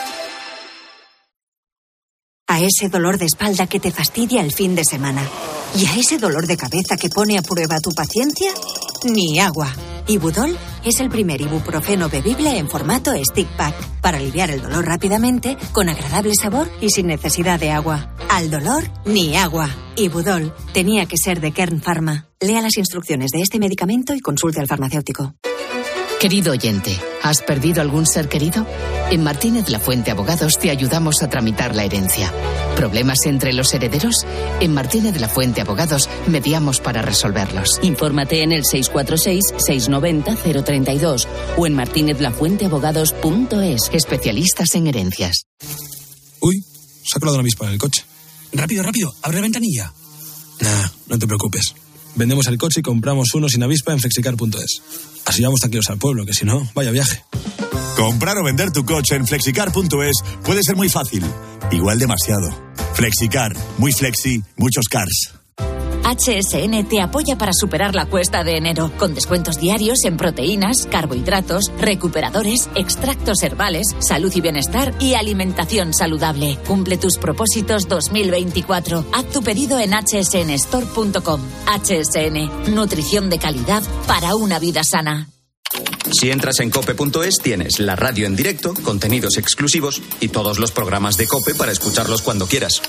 A ese dolor de espalda que te fastidia el fin de semana. Y a ese dolor de cabeza que pone a prueba tu paciencia, ni agua. Ibudol es el primer ibuprofeno bebible en formato stick pack, para aliviar el dolor rápidamente, con agradable sabor y sin necesidad de agua. Al dolor, ni agua. Ibudol tenía que ser de Kern Pharma. Lea las instrucciones de este medicamento y consulte al farmacéutico.
Querido oyente, ¿has perdido algún ser querido? En Martínez La Fuente Abogados te ayudamos a tramitar la herencia. ¿Problemas entre los herederos? En Martínez La Fuente Abogados mediamos para resolverlos.
Infórmate en el seis cuatro seis, seis nueve cero, cero tres dos o en martínez la fuente abogados punto es.
Especialistas en herencias.
Uy, se ha colado una avispa en el coche. Rápido, rápido, abre la ventanilla. Nah, no te preocupes. Vendemos el coche y compramos uno sin avispa en flexicar punto es. Así vamos tranquilos al pueblo, que si no, vaya viaje.
Comprar o vender tu coche en flexicar punto es puede ser muy fácil. Igual demasiado. Flexicar, muy flexi, muchos cars.
H S N te apoya para superar la cuesta de enero, con descuentos diarios en proteínas, carbohidratos, recuperadores, extractos herbales, salud y bienestar y alimentación saludable. Cumple tus propósitos dos mil veinticuatro. Haz tu pedido en h s n store punto com. H S N, nutrición de calidad para una vida sana.
Si entras en cope punto es, tienes la radio en directo, contenidos exclusivos y todos los programas de COPE para escucharlos cuando quieras.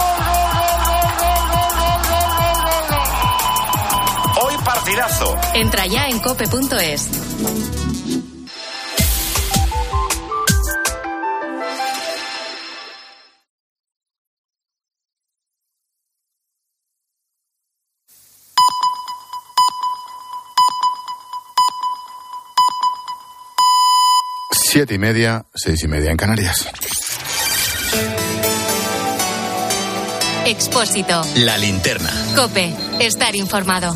Hoy partidazo.
Entra ya en cope punto es.
Siete y media, seis y media en Canarias.
Expósito.
La linterna.
COPE. Estar informado.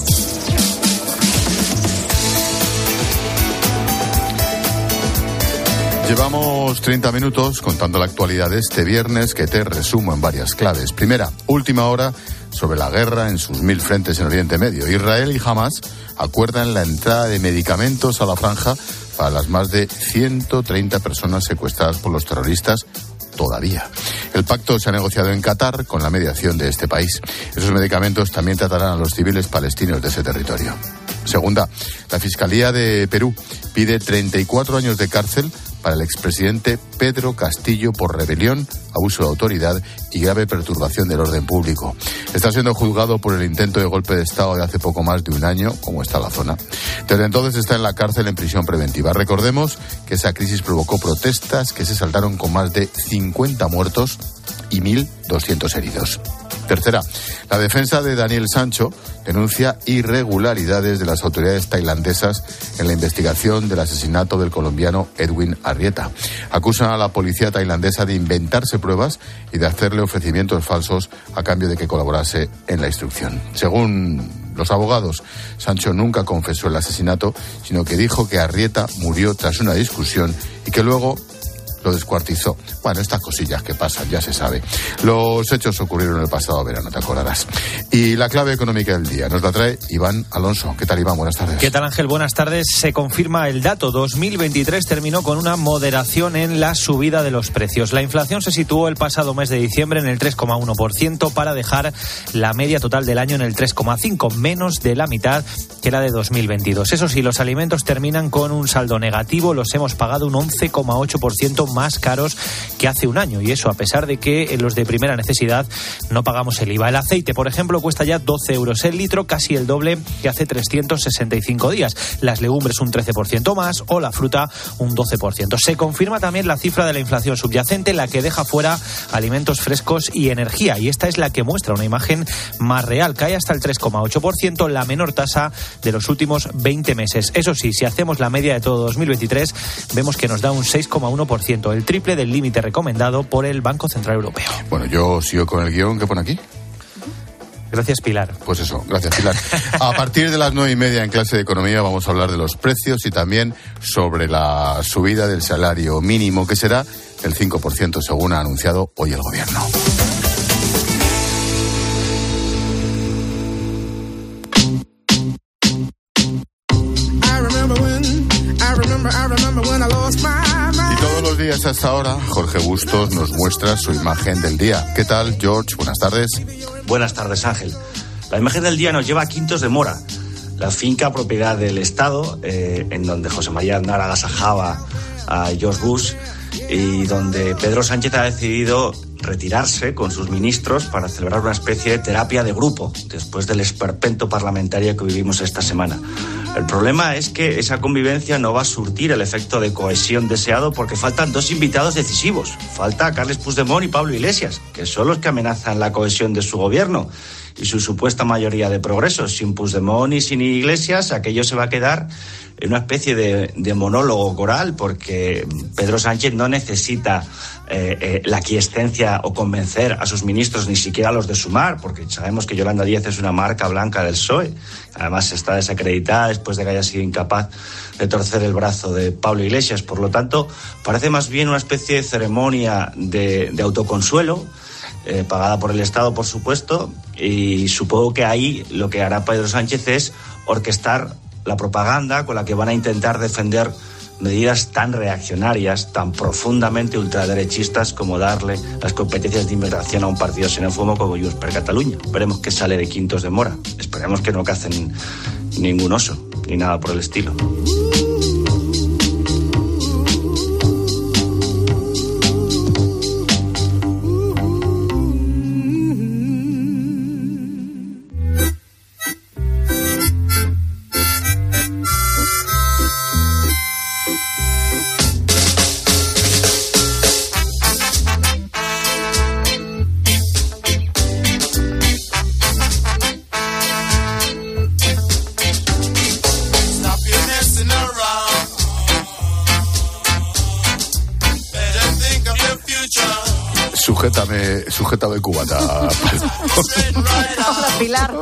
Llevamos treinta minutos contando la actualidad de este viernes, que te resumo en varias claves. Primera, última hora sobre la guerra en sus mil frentes en Oriente Medio. Israel y Hamas acuerdan la entrada de medicamentos a la franja para las más de ciento treinta personas secuestradas por los terroristas todavía. El pacto se ha negociado en Qatar con la mediación de este país. Esos medicamentos también tratarán a los civiles palestinos de ese territorio. Segunda, la Fiscalía de Perú pide treinta y cuatro años de cárcel para el expresidente Pedro Castillo por rebelión, abuso de autoridad y grave perturbación del orden público. Está siendo juzgado por el intento de golpe de Estado de hace poco más de un año, como está la zona. Desde entonces está en la cárcel en prisión preventiva. Recordemos que esa crisis provocó protestas que se saldaron con más de cincuenta muertos y mil doscientos heridos. Tercera, la defensa de Daniel Sancho denuncia irregularidades de las autoridades tailandesas en la investigación del asesinato del colombiano Edwin Arrieta. Acusan a la policía tailandesa de inventarse pruebas y de hacerle ofrecimientos falsos a cambio de que colaborase en la instrucción. Según los abogados, Sancho nunca confesó el asesinato, sino que dijo que Arrieta murió tras una discusión y que luego lo descuartizó. Bueno, estas cosillas que pasan, ya se sabe. Los hechos ocurrieron el pasado verano, te acordarás. Y la clave económica del día nos la trae Iván Alonso. ¿Qué tal, Iván? Buenas tardes.
¿Qué tal, Ángel? Buenas tardes. Se confirma el dato. dos mil veintitrés terminó con una moderación en la subida de los precios. La inflación se situó el pasado mes de diciembre en el tres coma uno por ciento para dejar la media total del año en el tres coma cinco por ciento, menos de la mitad que la de dos mil veintidós. Eso sí, los alimentos terminan con un saldo negativo. Los hemos pagado un once coma ocho por ciento más caros que hace un año, y eso a pesar de que en los de primera necesidad no pagamos el I V A. El aceite, por ejemplo, cuesta ya doce euros el litro, casi el doble que hace trescientos sesenta y cinco días. Las legumbres un trece por ciento más o la fruta un doce por ciento. Se confirma también la cifra de la inflación subyacente, la que deja fuera alimentos frescos y energía, y esta es la que muestra una imagen más real. Cae hasta el tres coma ocho por ciento, la menor tasa de los últimos veinte meses. Eso sí, si hacemos la media de todo dos mil veintitrés, vemos que nos da un seis coma uno por ciento, el triple del límite recomendado por el Banco Central Europeo.
Bueno, yo sigo con el guión que pone aquí.
Gracias, Pilar.
Pues eso, gracias, Pilar. A partir de las nueve y media en clase de economía vamos a hablar de los precios y también sobre la subida del salario mínimo, que será del cinco por ciento según ha anunciado hoy el gobierno. Y todos los días hasta ahora, Jorge Bustos nos muestra su imagen del día. ¿Qué tal, George? Buenas tardes.
Buenas tardes, Ángel. La imagen del día nos lleva a Quintos de Mora, la finca propiedad del Estado, eh, en donde José María Aznar agasajaba a George Bush y donde Pedro Sánchez ha decidido retirarse con sus ministros para celebrar una especie de terapia de grupo después del esperpento parlamentario que vivimos esta semana. El problema es que esa convivencia no va a surtir el efecto de cohesión deseado porque faltan dos invitados decisivos. Falta Carles Puigdemont y Pablo Iglesias, que son los que amenazan la cohesión de su gobierno y su supuesta mayoría de progreso. Sin Puigdemont y sin Iglesias, aquello se va a quedar en una especie de, de monólogo coral, porque Pedro Sánchez no necesita eh, eh, la aquiescencia o convencer a sus ministros, ni siquiera a los de Sumar, porque sabemos que Yolanda Díaz es una marca blanca del P S O E. Además está desacreditada después de que haya sido incapaz de torcer el brazo de Pablo Iglesias. Por lo tanto, parece más bien una especie de ceremonia de, de autoconsuelo eh, pagada por el Estado, por supuesto, y supongo que ahí lo que hará Pedro Sánchez es orquestar la propaganda con la que van a intentar defender medidas tan reaccionarias, tan profundamente ultraderechistas como darle las competencias de inmigración a un partido xenófobo como Junts per Catalunya. Veremos qué sale de Quintos de Mora. Esperemos que no cacen ningún oso, ni nada por el estilo.
Sujétame, sujétame cubata.
Hola, Pilar.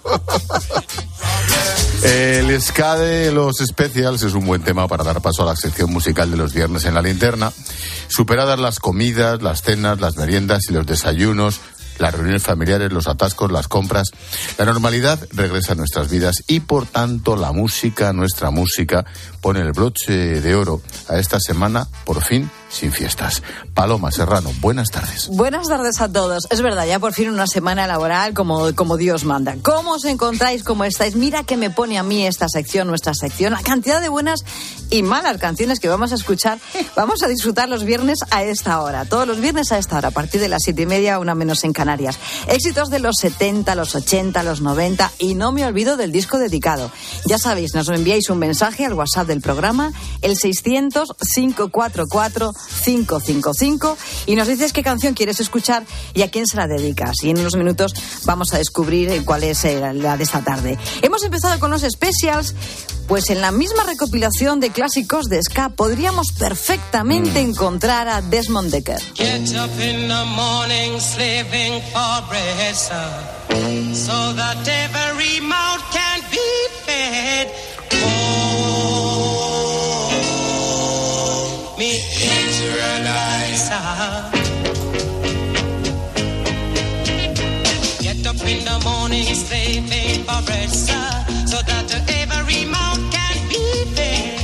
El ska de los Specials es un buen tema para dar paso a la sección musical de los viernes en La Linterna. Superadas las comidas, las cenas, las meriendas y los desayunos, las reuniones familiares, los atascos, las compras, la normalidad regresa a nuestras vidas y, por tanto, la música, nuestra música, pone el broche de oro a esta semana, por fin, sin fiestas. Paloma Serrano, buenas tardes.
Buenas tardes a todos. Es verdad, ya por fin una semana laboral como, como Dios manda. ¿Cómo os encontráis? ¿Cómo estáis? Mira que me pone a mí esta sección, nuestra sección, la cantidad de buenas y malas canciones que vamos a escuchar. Vamos a disfrutar los viernes a esta hora. Todos los viernes a esta hora, a partir de las siete y media, una menos en Canarias. Éxitos de los setenta, los ochenta, los noventa y no me olvido del disco dedicado. Ya sabéis, nos enviáis un mensaje al WhatsApp del programa, el seiscientos, cinco cuatro cuatro, cinco cinco cinco, y nos dices qué canción quieres escuchar y a quién se la dedicas. Y en unos minutos vamos a descubrir cuál es la de esta tarde. Hemos empezado con los Specials, pues en la misma recopilación de clásicos de ska podríamos perfectamente mm. encontrar a Desmond Dekker.
Get up in the morning slaving for bread, so that every mouth can be fed. Oh, me Israelites. Get up in the morning slaving for bread, so that every mouth can be fed.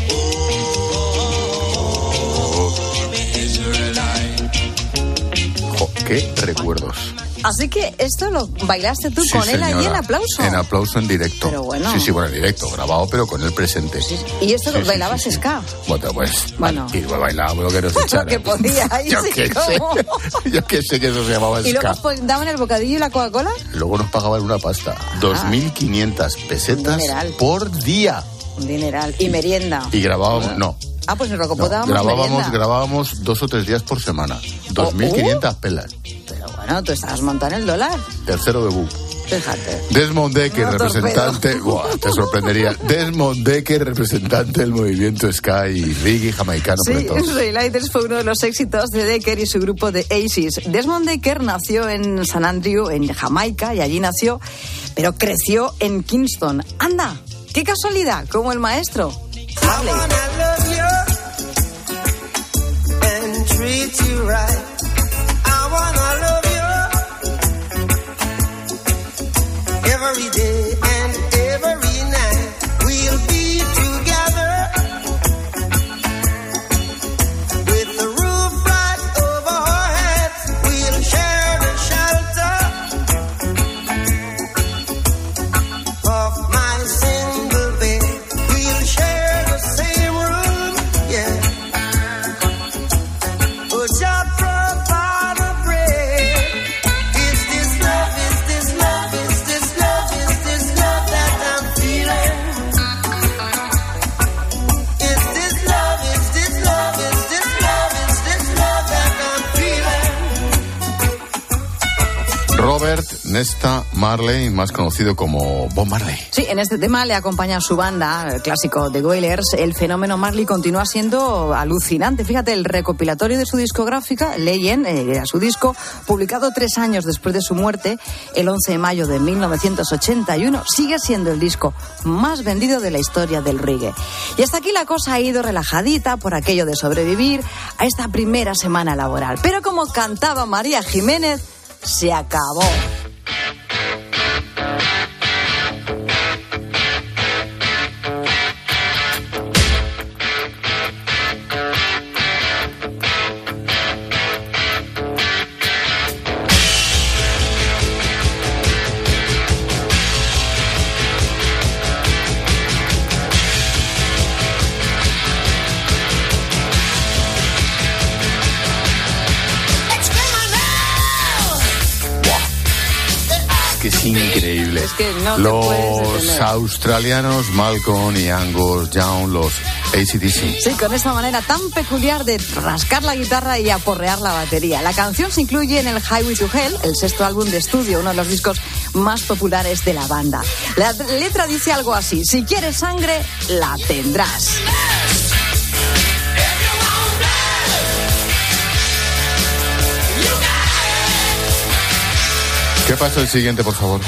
Oh, me Israelites.
Oh, qué recuerdos.
Así que esto lo bailaste tú
Sí,
con él
señora,
allí en aplauso.
En aplauso en directo.
Pero bueno.
Sí, sí, bueno, en directo, grabado, pero con él presente.
Sí, y esto
Sí,
lo
sí,
bailabas
sí, sí.
ska.
Bueno, pues.
Bueno.
Y pues bailábamos lo que nos echaran.
que podía, ahí
Yo
sí,
qué
¿cómo?
sé. Yo qué sé que eso se llamaba
¿Y luego
ska.
os pon- daban el bocadillo y la Coca-Cola?
Luego nos pagaban una pasta. dos mil quinientas pesetas
dineral.
por día.
Un dineral. Y merienda.
Y grabábamos, no.
Ah, pues en
no,
Rocopó dábamos
grabábamos,
merienda.
grabábamos dos o tres días por semana. dos mil quinientas pelas.
Pero bueno, tú estabas montando el dólar.
Tercero debut.
Fíjate.
Desmond Dekker,
No,
representante, buah, te sorprendería. Desmond Dekker, representante del movimiento ska y reggae jamaicano.
Sí,
sobre todo.
Israelites fue uno de los éxitos de Dekker y su grupo de Aces. Desmond Dekker nació en San Andrew, en Jamaica, y allí nació, pero creció en Kingston. ¡Anda! ¡Qué casualidad! Como el maestro. Marley.
Every day and every night we'll be together with the roof right over our heads. We'll share the shelter of my single bed. We'll share the same room, yeah. Oh, just provide a bread. Is this love? Is this love? Is this love? Is this love that I'm feeling? Is this love? Is this love? Is this love? Is this love that I'm feeling?
Robert Nesta Marley, más conocido como Bob Marley.
Sí, en este tema le acompaña su banda, el clásico The Wailers. El fenómeno Marley continúa siendo alucinante. Fíjate, el recopilatorio de su discográfica, Legend, eh, era su disco, publicado tres años después de su muerte, el once de mayo de mil novecientos ochenta y uno, sigue siendo el disco más vendido de la historia del reggae. Y hasta aquí la cosa ha ido relajadita por aquello de sobrevivir a esta primera semana laboral. Pero como cantaba María Jiménez, se acabó.
Que es increíble.
Es que no te
los
puedes detener.
australianos Malcolm y Angus Young, los A C D C.
Sí, con esta manera tan peculiar de rascar la guitarra y aporrear la batería. La canción se incluye en el Highway to Hell, el sexto álbum de estudio, uno de los discos más populares de la banda. La letra dice algo así: si quieres sangre, la tendrás.
¿Qué pasa el siguiente, por favor?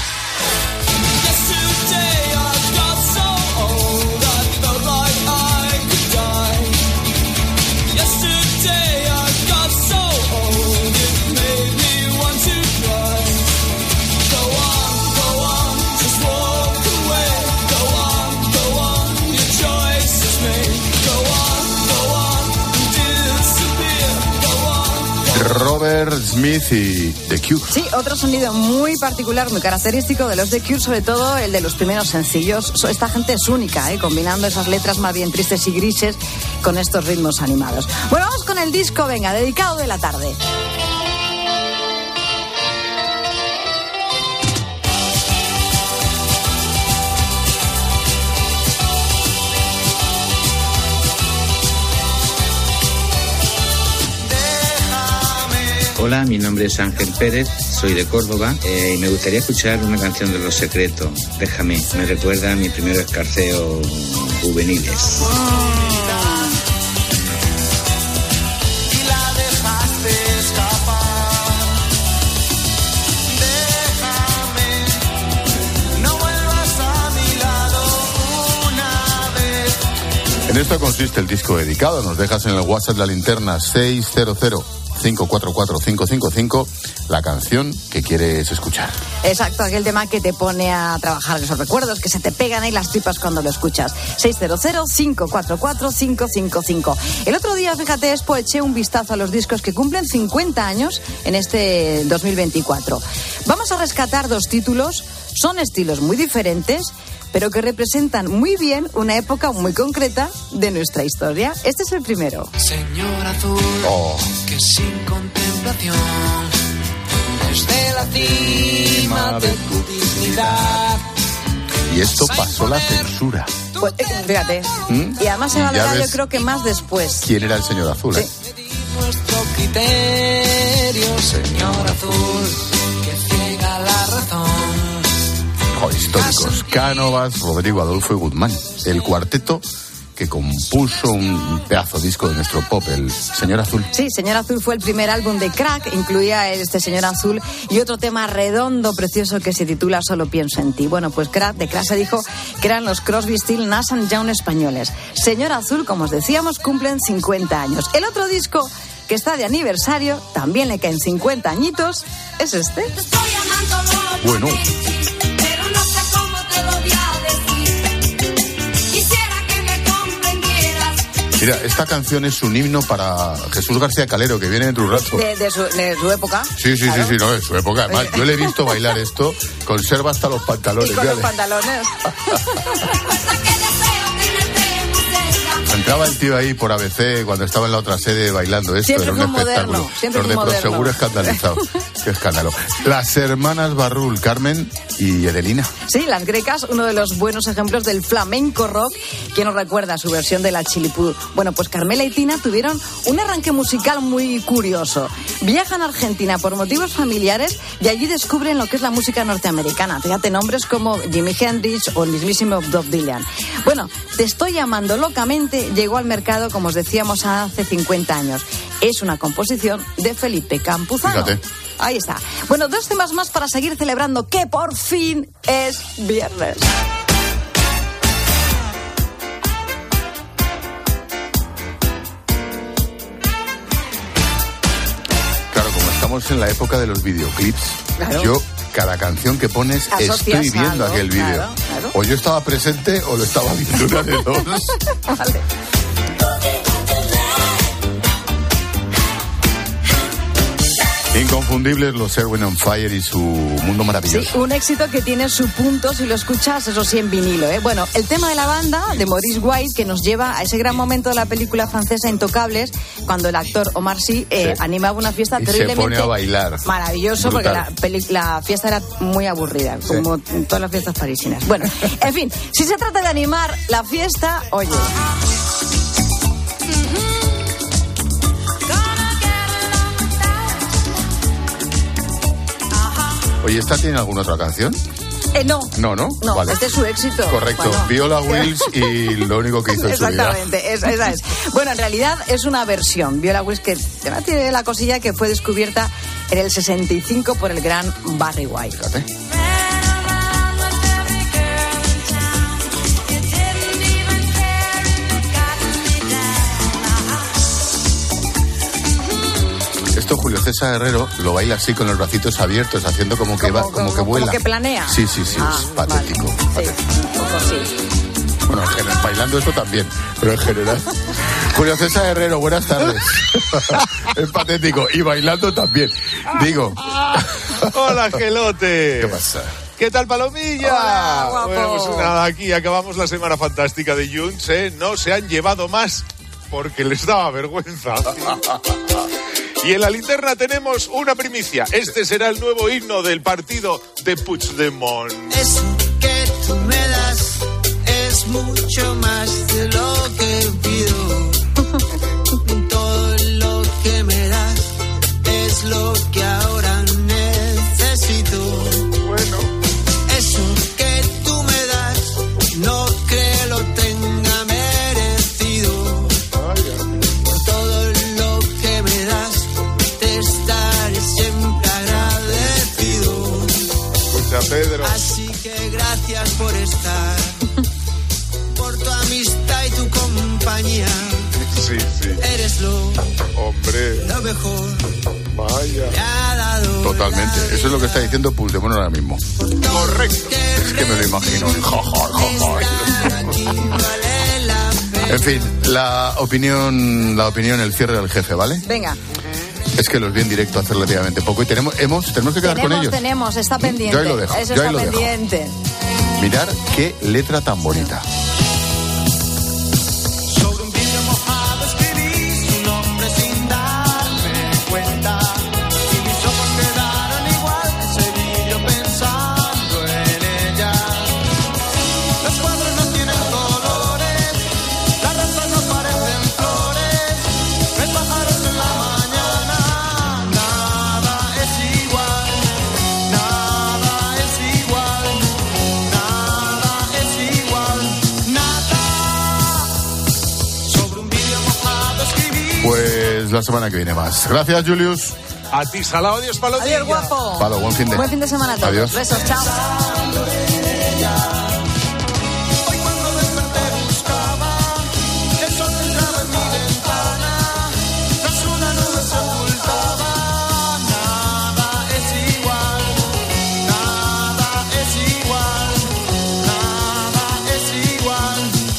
Robert Smith y The Cure.
Sí, otro sonido muy particular, muy característico de los The Cure, sobre todo el de los primeros sencillos. Esta gente es única, ¿eh? Combinando esas letras más bien tristes y grises con estos ritmos animados. Bueno, vamos con el disco, venga, dedicado de la tarde.
Hola, mi nombre es Ángel Pérez, soy de Córdoba eh, y me gustaría escuchar una canción de Los Secretos, Déjame. Me recuerda a mis primeros escarceos juveniles.
Y la dejaste escapar. Déjame, no vuelvas a mi lado una vez.
En esto consiste el disco dedicado. Nos dejas en el WhatsApp la linterna seis cero cero cinco cuatro cuatro cinco cinco cinco la canción que quieres escuchar.
Exacto, aquel tema que te pone a trabajar esos recuerdos, que se te pegan ahí las tripas cuando lo escuchas. seis cero cero cinco cuatro cuatro cinco cinco cinco. El otro día, fíjate, Expo, eché un vistazo a los discos que cumplen cincuenta años en este dos mil veinticuatro. Vamos a rescatar dos títulos, son estilos muy diferentes, pero que representan muy bien una época muy concreta de nuestra historia. Este es el primero.
Señor Azul,
oh.
que sin contemplación, desde la cima de tu dignidad.
Y esto pasó la censura.
Pues, eh, fíjate.
¿Mm?
Y además se va a
Ya
ver, yo
ves
creo que más después.
quién era el señor Azul, ¿eh?
Sí.
Nuestro criterio, señor Azul, que ciega la razón.
Oh, históricos. Cánovas, Rodrigo Adolfo y Guzmán. El cuarteto que compuso un pedazo disco de nuestro pop, el Señor Azul.
Sí, Señor Azul fue el primer álbum de Crack, incluía este Señor Azul y otro tema redondo, precioso, que se titula Solo pienso en ti. Bueno, pues Crack, de Crack se dijo que eran los Crosby, Stills, Nash and Young españoles. Señor Azul, como os decíamos, cumplen cincuenta años. El otro disco que está de aniversario, también le caen cincuenta añitos, es este.
Bueno. Mira, esta canción es un himno para Jesús García Calero, que viene dentro de un rato.
De, de, su, de su época.
Sí, sí, claro. sí, sí, no, de su época. Además, yo le he visto bailar esto, conserva hasta los pantalones.
Y con
fíjate.
los pantalones.
Entraba el tío ahí por A B C cuando estaba en la otra sede bailando esto,
Siempre
era un
fue un
espectáculo.
moderno, siempre
Los de
fue un
Proseguro
moderno.
escandalizados. Qué escándalo. Las hermanas Barrul, Carmen y Edelina.
Sí, las grecas, uno de los buenos ejemplos del flamenco rock. ¿Quién nos recuerda su versión de la Chilipú? Bueno, pues Carmela y Tina tuvieron un arranque musical muy curioso. Viajan a Argentina por motivos familiares y allí descubren lo que es la música norteamericana. Fíjate, nombres como Jimi Hendrix o el mismísimo Bob Dylan. Bueno, Te estoy amando locamente llegó al mercado, como os decíamos, hace cincuenta años. Es una composición de Felipe Campuzano.
Fíjate.
Ahí está. Bueno, dos temas más para seguir celebrando que por fin es viernes.
estamos en la época de los videoclips.
Claro.
Yo, cada canción que pones,
Asocias
estoy viendo
algo,
aquel vídeo.
claro, claro.
O yo estaba presente o lo estaba viendo, una de dos.
Vale.
Inconfundibles los Erwin on Fire y su mundo maravilloso.
Sí, un éxito que tiene su punto si lo escuchas, eso sí, en vinilo, ¿eh? Bueno, el tema de la banda, de Maurice White, que nos lleva a ese gran momento de la película francesa Intocables, cuando el actor Omar Sy eh,
Sí.
animaba una fiesta
Y se
terriblemente...
pone a bailar.
Maravilloso,
Brutal.
porque la, peli- la fiesta era muy aburrida,
Sí.
como en todas las fiestas parisinas. Bueno, en fin, si se trata de animar la fiesta, oye...
Oye, ¿esta tiene alguna otra canción?
Eh, no.
No, ¿no?
No,
Vale.
este es su éxito.
Correcto.
Bueno.
Viola Wills y lo único que hizo en su vida.
Exactamente, es- esa es. Bueno, en realidad es una versión. Viola Wills que tiene la cosilla que fue descubierta en el sesenta y cinco por el gran Barry White.
Fíjate. Esto Julio César Herrero lo baila así con los bracitos abiertos, haciendo como que va, como que vuela.
Como que planea.
Sí, sí, sí,
Ah,
es patético.
Sí, un poco sí.
Bueno, en general, bailando esto también, pero en general. Julio César Herrero, buenas tardes. Es patético. Y bailando también. Digo.
Hola, Gelote.
¿Qué pasa?
¿Qué tal, Palomilla?
Hola, guapo.
Bueno, pues nada, aquí acabamos la semana fantástica de Junts, ¿eh? No se han llevado más porque les daba vergüenza. Y en la linterna tenemos una primicia. Este será el nuevo himno del partido de Puigdemont.
Eso que tú me das es mucho más de lo que pido. Todo lo que me das es lo que ahora necesito.
Bueno.
Eso que tú me das no creo lo tenga merecido. Por todo lo que me das te estaré siempre agradecido.
Escucha, Pedro.
Así que gracias por estar, por tu amistad y tu compañía.
Sí, sí.
Eres lo,
Hombre.
lo mejor.
Vaya.
Me ha dado
Totalmente. Eso es lo que está diciendo Puigdemont ahora mismo.
Correcto.
Es que me lo imagino. Ja, ja, ja, ja. En fin, la opinión, la opinión, el cierre del jefe, ¿vale?
Venga.
Es que los vi en directo hace relativamente poco y tenemos, hemos, tenemos que quedar
Tenemos,
con ellos.
tenemos, está pendiente.
Yo ahí lo dejo,
Eso
yo ahí
está
lo dejo.
pendiente.
Mirar qué letra tan bonita.
Sobre un vidrio mojado escribí su nombre sin darme cuenta. Y mis ojos quedaron igual que ese vidrio pensando en ella. Los cuadros no tienen colores, las rosas no parecen flores, ves pájaros en la mañana. Nada es igual, nada es igual, nada es igual, nada. Sobre un vidrio mojado escribí.
Pues la semana que viene más. Gracias, Julius.
A ti, salado, adiós, Palomilla.
Adiós, guapo.
Palo, buen fin de.
Buen fin de semana a todos.
Adiós.
Besos, chao.
Hoy cuando desperté buscaba el sol que entraba en mi ventana, tras una nube se ocultaba. Nada es igual, nada es igual, nada es igual,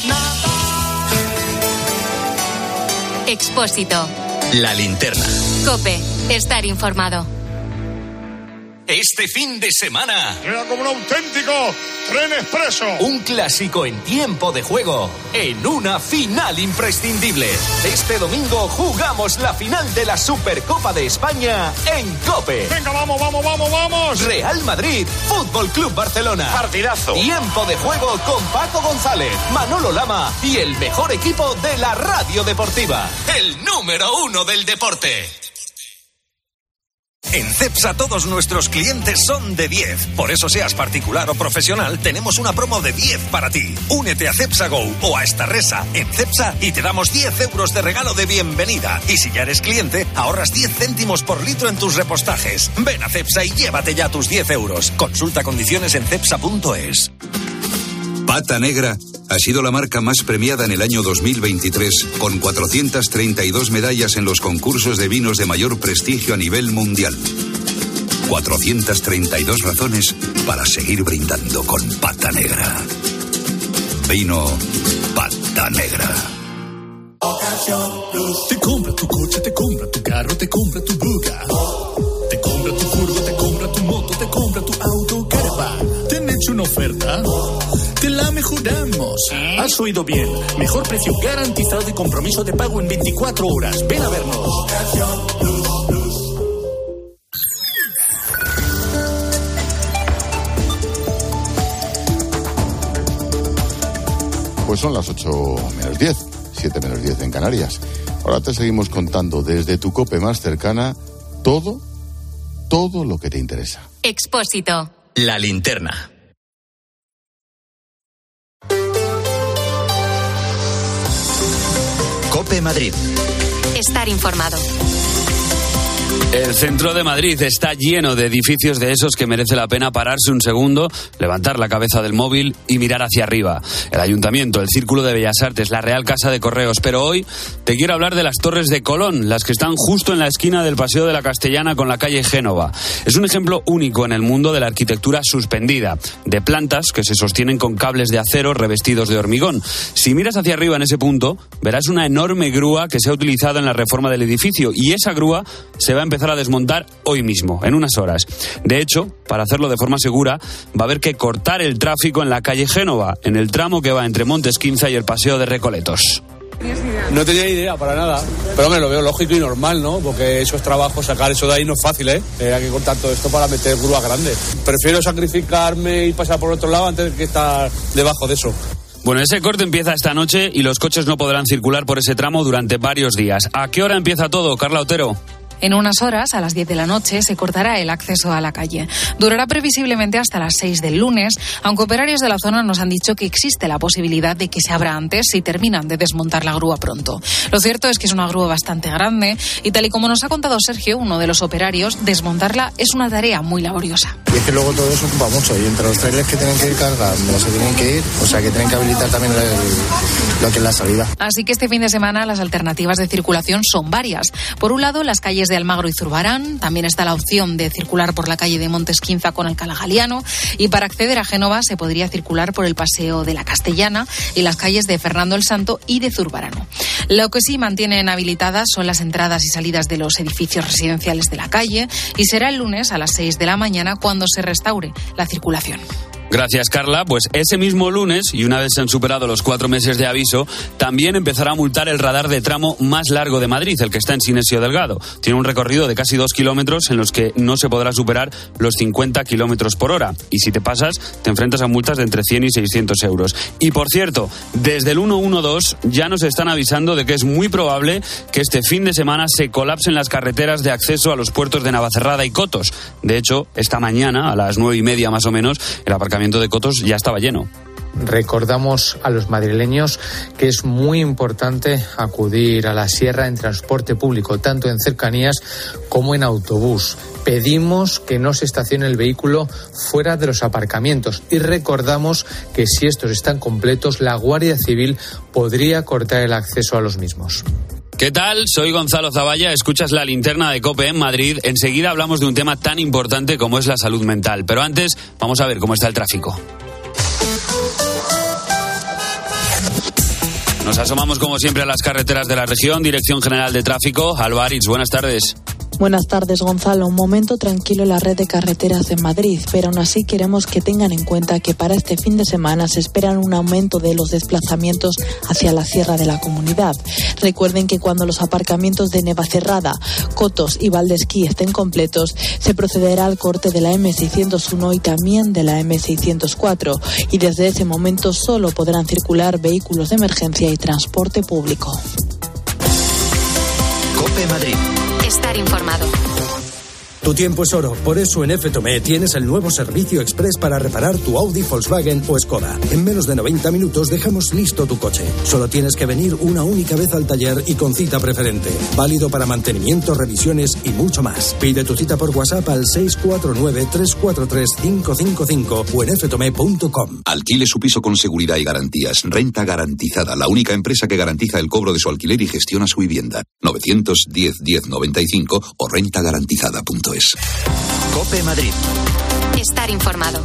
nada.
Expósito.
La linterna.
Cope. Estar informado.
Este fin de semana,
Era como un auténtico tren expreso.
un clásico en tiempo de juego, en una final imprescindible. Este domingo jugamos la final de la Supercopa de España en COPE.
Venga, vamos, vamos, vamos, vamos.
Real Madrid, Fútbol Club Barcelona.
Partidazo.
Tiempo de juego con Paco González, Manolo Lama y el mejor equipo de la radio deportiva. El número uno del deporte.
En Cepsa todos nuestros clientes son de diez. Por eso seas particular o profesional, tenemos una promo de diez para ti. Únete a Cepsa Go o a esta resa en Cepsa y te damos diez euros de regalo de bienvenida. Y si ya eres cliente, ahorras diez céntimos por litro en tus repostajes. Ven a Cepsa y llévate ya tus diez euros. Consulta condiciones en cepsa punto es.
Pata Negra ha sido la marca más premiada en el año dos mil veintitrés, con cuatrocientas treinta y dos medallas en los concursos de vinos de mayor prestigio a nivel mundial. cuatrocientas treinta y dos razones para seguir brindando con Pata Negra. Vino Pata Negra.
Te compra tu coche, te compra tu carro, te compra tu buga. Te compra tu furgo, te compra tu moto, te compra tu auto, caravan. ¿Te han hecho una oferta? Te la mejoramos. Has oído bien. Mejor precio garantizado y compromiso de pago en veinticuatro horas. Ven a vernos.
Pues son las ocho menos diez, siete menos diez en Canarias. Ahora te seguimos contando desde tu COPE más cercana todo, todo lo que te interesa.
Expósito.
La linterna. COPE Madrid.
Estar informado.
El centro de Madrid está lleno de edificios de esos que merece la pena pararse un segundo, levantar la cabeza del móvil y mirar hacia arriba. El Ayuntamiento, el Círculo de Bellas Artes, la Real Casa de Correos. Pero hoy te quiero hablar de las Torres de Colón, las que están justo en la esquina del Paseo de la Castellana con la calle Génova. Es un ejemplo único en el mundo de la arquitectura suspendida, de plantas que se sostienen con cables de acero revestidos de hormigón. Si miras hacia arriba en ese punto, verás una enorme grúa que se ha utilizado en la reforma del edificio, y esa grúa se va a empezar a desmontar hoy mismo, en unas horas. De hecho, para hacerlo de forma segura, va a haber que cortar el tráfico en la calle Génova, en el tramo que va entre Montes Quinza y el Paseo de Recoletos.
No tenía idea para nada, pero me lo veo lógico y normal, ¿no? Porque esos trabajos, sacar eso de ahí no es fácil, ¿eh? eh hay que cortar todo esto para meter grúas grandes. Prefiero sacrificarme y pasar por otro lado antes de que estar debajo de eso.
Bueno, ese corte empieza esta noche y los coches no podrán circular por ese tramo durante varios días. ¿A qué hora empieza todo, Carla Otero?
En unas horas, a las diez de la noche, se cortará el acceso a la calle. Durará previsiblemente hasta las seis del lunes, aunque operarios de la zona nos han dicho que existe la posibilidad de que se abra antes si terminan de desmontar la grúa pronto. Lo cierto es que es una grúa bastante grande y, tal y como nos ha contado Sergio, uno de los operarios, desmontarla es una tarea muy laboriosa.
Y es que luego todo eso ocupa mucho, y entre los trailers que tienen que ir cargando, se tienen que ir, o sea que tienen que habilitar también el, lo que es la salida.
Así que este fin de semana las alternativas de circulación son varias. Por un lado, las calles de Almagro y Zurbarán, también está la opción de circular por la calle de Montes Quinza con Alcalá Galiano, y para acceder a Génova se podría circular por el Paseo de la Castellana y las calles de Fernando el Santo y de Zurbarano. Lo que sí mantienen habilitadas son las entradas y salidas de los edificios residenciales de la calle, y será el lunes a las seis de la mañana cuando se restaure la circulación.
Gracias, Carla. Pues ese mismo lunes, y una vez se han superado los cuatro meses de aviso, también empezará a multar el radar de tramo más largo de Madrid, el que está en Sinesio Delgado. Tiene un recorrido de casi dos kilómetros en los que no se podrá superar los cincuenta kilómetros por hora. Y si te pasas, te enfrentas a multas de entre cien y seiscientos euros. Y por cierto, desde el ciento doce ya nos están avisando de que es muy probable que este fin de semana se colapsen las carreteras de acceso a los puertos de Navacerrada y Cotos. De hecho, esta mañana, a las nueve y media más o menos, el aparcamiento de Cotos ya estaba lleno.
Recordamos a los madrileños que es muy importante acudir a la sierra en transporte público, tanto en cercanías como en autobús. Pedimos que no se estacione el vehículo fuera de los aparcamientos y recordamos que si estos están completos, la Guardia Civil podría cortar el acceso a los mismos.
¿Qué tal? Soy Gonzalo Zavalla, escuchas la linterna de COPE en Madrid. Enseguida hablamos de un tema tan importante como es la salud mental, pero antes vamos a ver cómo está el tráfico. Nos asomamos como siempre a las carreteras de la región. Dirección General de Tráfico, Alba Aritz, buenas tardes.
Buenas tardes, Gonzalo. Un momento tranquilo en la red de carreteras en Madrid, pero aún así queremos que tengan en cuenta que para este fin de semana se esperan un aumento de los desplazamientos hacia la sierra de la Comunidad. Recuerden que cuando los aparcamientos de Navacerrada, Cotos y Valdesquí estén completos, se procederá al corte de la eme seiscientos uno y también de la eme seiscientos cuatro, y desde ese momento solo podrán circular vehículos de emergencia y transporte público.
COPE Madrid.
Estar informado.
Tu tiempo es oro, por eso en F Tomé tienes el nuevo servicio express para reparar tu Audi, Volkswagen o Skoda. En menos de noventa minutos dejamos listo tu coche. Solo tienes que venir una única vez al taller y con cita preferente. Válido para mantenimiento, revisiones y mucho más. Pide tu cita por WhatsApp al seis cuatro nueve, tres cuatro tres, cinco cinco cinco o en f tomé punto com.
Alquile su piso con seguridad y garantías. Renta Garantizada, la única empresa que garantiza el cobro de su alquiler y gestiona su vivienda. novecientos diez, diez noventa y cinco o renta garantizada punto es.
COPE Madrid.
Estar informado.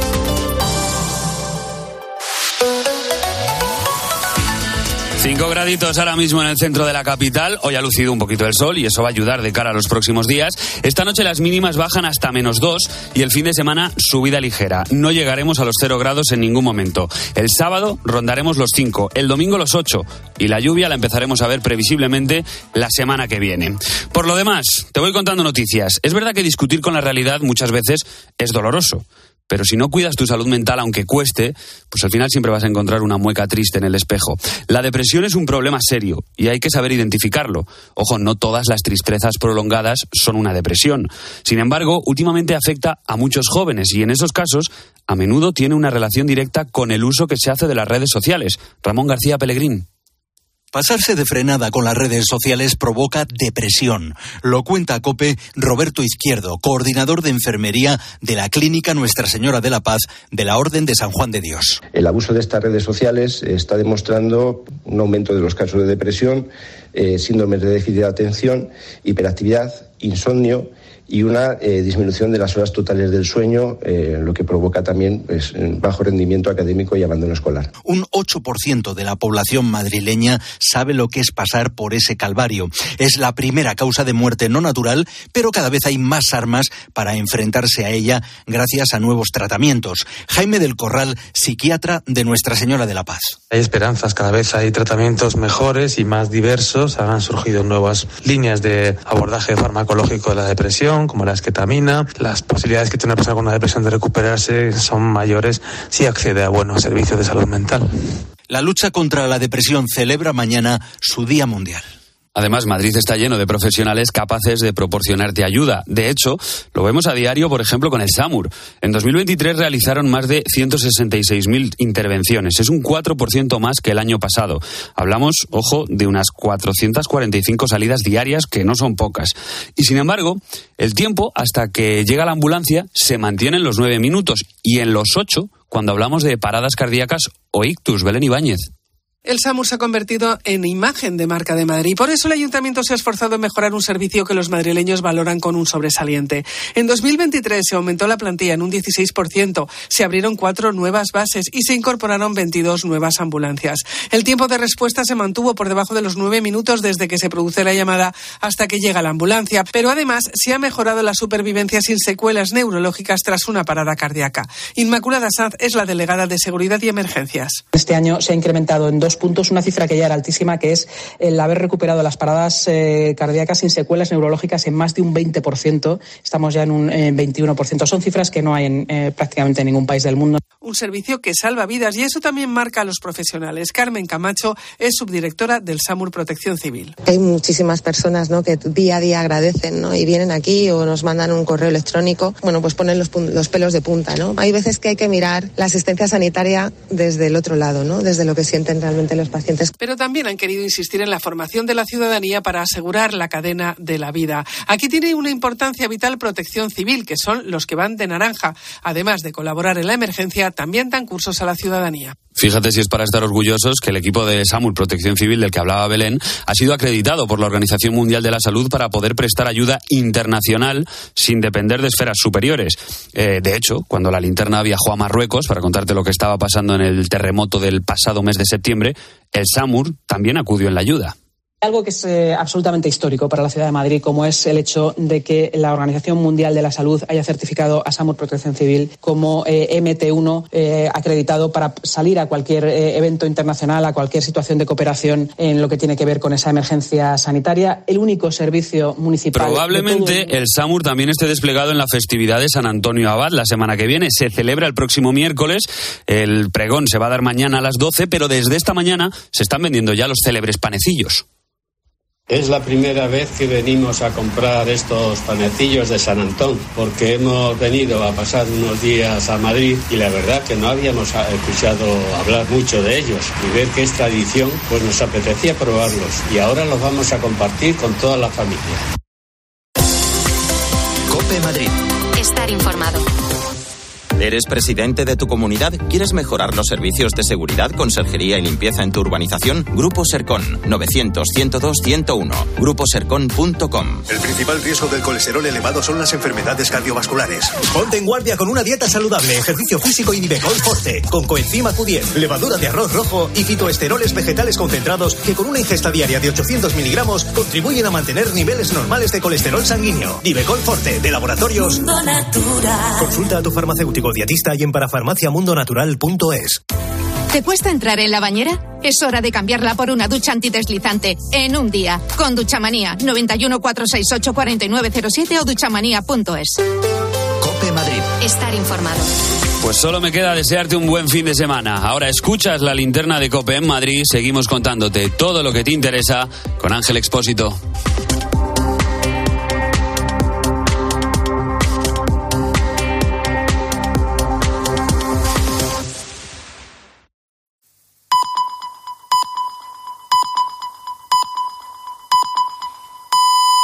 Cinco graditos ahora mismo en el centro de la capital. Hoy ha lucido un poquito el sol y eso va a ayudar de cara a los próximos días. Esta noche las mínimas bajan hasta menos dos y el fin de semana subida ligera. No llegaremos a los cero grados en ningún momento. El sábado rondaremos los cinco, el domingo los ocho y la lluvia la empezaremos a ver previsiblemente la semana que viene. Por lo demás, te voy contando noticias. Es verdad que discutir con la realidad muchas veces es doloroso. Pero si no cuidas tu salud mental, aunque cueste, pues al final siempre vas a encontrar una mueca triste en el espejo. La depresión es un problema serio y hay que saber identificarlo. Ojo, no todas las tristezas prolongadas son una depresión. Sin embargo, últimamente afecta a muchos jóvenes y en esos casos a menudo tiene una relación directa con el uso que se hace de las redes sociales. Ramón García Pellegrín.
Pasarse de frenada con las redes sociales provoca depresión. Lo cuenta COPE Roberto Izquierdo, coordinador de enfermería de la Clínica Nuestra Señora de la Paz de la Orden de San Juan de Dios.
El abuso de estas redes sociales está demostrando un aumento de los casos de depresión, eh, síndromes de déficit de atención, hiperactividad, insomnio y una eh, disminución de las horas totales del sueño, eh, lo que provoca también pues, bajo rendimiento académico y abandono escolar.
Un ocho por ciento de la población madrileña sabe lo que es pasar por ese calvario. Es la primera causa de muerte no natural, pero cada vez hay más armas para enfrentarse a ella gracias a nuevos tratamientos. Jaime del Corral, psiquiatra de Nuestra Señora de la Paz.
Hay esperanzas, cada vez hay tratamientos mejores y más diversos. Han surgido nuevas líneas de abordaje farmacológico de la depresión, como la esketamina. Las posibilidades que tiene una persona con una depresión de recuperarse son mayores si accede a buenos servicios de salud mental.
La lucha contra la depresión celebra mañana su Día Mundial.
Además, Madrid está lleno de profesionales capaces de proporcionarte ayuda. De hecho, lo vemos a diario, por ejemplo, con el SAMUR. En dos mil veintitrés realizaron más de ciento sesenta y seis mil intervenciones. Es un cuatro por ciento más que el año pasado. Hablamos, ojo, de unas cuatrocientas cuarenta y cinco salidas diarias, que no son pocas. Y sin embargo, el tiempo hasta que llega la ambulancia se mantiene en los nueve minutos y en los ocho cuando hablamos de paradas cardíacas o ictus. Belén Ibáñez.
El SAMUR se ha convertido en imagen de marca de Madrid. Por eso el Ayuntamiento se ha esforzado en mejorar un servicio que los madrileños valoran con un sobresaliente. En dos mil veintitrés se aumentó la plantilla en un dieciséis por ciento, se abrieron cuatro nuevas bases y se incorporaron veintidós nuevas ambulancias. El tiempo de respuesta se mantuvo por debajo de los nueve minutos desde que se produce la llamada hasta que llega la ambulancia, pero además se ha mejorado la supervivencia sin secuelas neurológicas tras una parada cardíaca. Inmaculada Sanz es la delegada de Seguridad y Emergencias.
Este año se ha incrementado en dos puntos, una cifra que ya era altísima, que es el haber recuperado las paradas eh, cardíacas sin secuelas neurológicas en más de un veinte por ciento. Estamos ya en un eh, veintiuno por ciento. Son cifras que no hay en eh, prácticamente en ningún país del mundo.
Un servicio que salva vidas y eso también marca a los profesionales. Carmen Camacho es subdirectora del SAMUR Protección Civil.
Hay muchísimas personas, ¿no?, que día a día agradecen, ¿no?, y vienen aquí o nos mandan un correo electrónico. Bueno, pues ponen los, los pelos de punta, ¿no? Hay veces que hay que mirar la asistencia sanitaria desde el otro lado, ¿no?, desde lo que sienten realmente los pacientes.
Pero también han querido insistir en la formación de la ciudadanía para asegurar la cadena de la vida. Aquí tiene una importancia vital Protección Civil, que son los que van de naranja. Además de colaborar en la emergencia, también dan cursos a la ciudadanía.
Fíjate si es para estar orgullosos que el equipo de SAMUR Protección Civil del que hablaba Belén ha sido acreditado por la Organización Mundial de la Salud para poder prestar ayuda internacional sin depender de esferas superiores. Eh, de hecho, cuando la linterna viajó a Marruecos para contarte lo que estaba pasando en el terremoto del pasado mes de septiembre, el SAMUR también acudió en la ayuda.
Algo que es eh, absolutamente histórico para la ciudad de Madrid, como es el hecho de que la Organización Mundial de la Salud haya certificado a SAMUR Protección Civil como eh, M T uno eh, acreditado para salir a cualquier eh, evento internacional, a cualquier situación de cooperación en lo que tiene que ver con esa emergencia sanitaria. El único servicio municipal.
Probablemente el... el SAMUR también esté desplegado en la festividad de San Antonio Abad la semana que viene. Se celebra el próximo miércoles. El pregón se va a dar mañana a las doce, pero desde esta mañana se están vendiendo ya los célebres panecillos.
Es la primera vez que venimos a comprar estos panecillos de San Antón, porque hemos venido a pasar unos días a Madrid y la verdad que no habíamos escuchado hablar mucho de ellos y ver que es tradición, pues nos apetecía probarlos y ahora los vamos a compartir con toda la familia.
COPE Madrid.
Estar informado.
¿Eres presidente de tu comunidad? ¿Quieres mejorar los servicios de seguridad, conserjería y limpieza en tu urbanización? Grupo Sercon, novecientos, ciento dos, ciento uno. grupo sercon punto com.
El principal riesgo del colesterol elevado son las enfermedades cardiovasculares. Ponte en guardia con una dieta saludable, ejercicio físico y Nivecol Forte, con coenzima Q diez, levadura de arroz rojo y fitoesteroles vegetales concentrados que con una ingesta diaria de ochocientos miligramos contribuyen a mantener niveles normales de colesterol sanguíneo. Nivecol Forte, de Laboratorios Mundo Natural. Consulta a tu farmacéutico dietista y en parafarmaciamundonatural punto es.
¿Te cuesta entrar en la bañera? Es hora de cambiarla por una ducha antideslizante en un día. Con Duchamanía, noventa y uno, cuatrocientos sesenta y ocho, cuarenta y nueve cero siete o duchamanía punto es.
COPE Madrid.
Estar informado.
Pues solo me queda desearte un buen fin de semana. Ahora escuchas la linterna de COPE en Madrid. Seguimos contándote todo lo que te interesa con Ángel Expósito.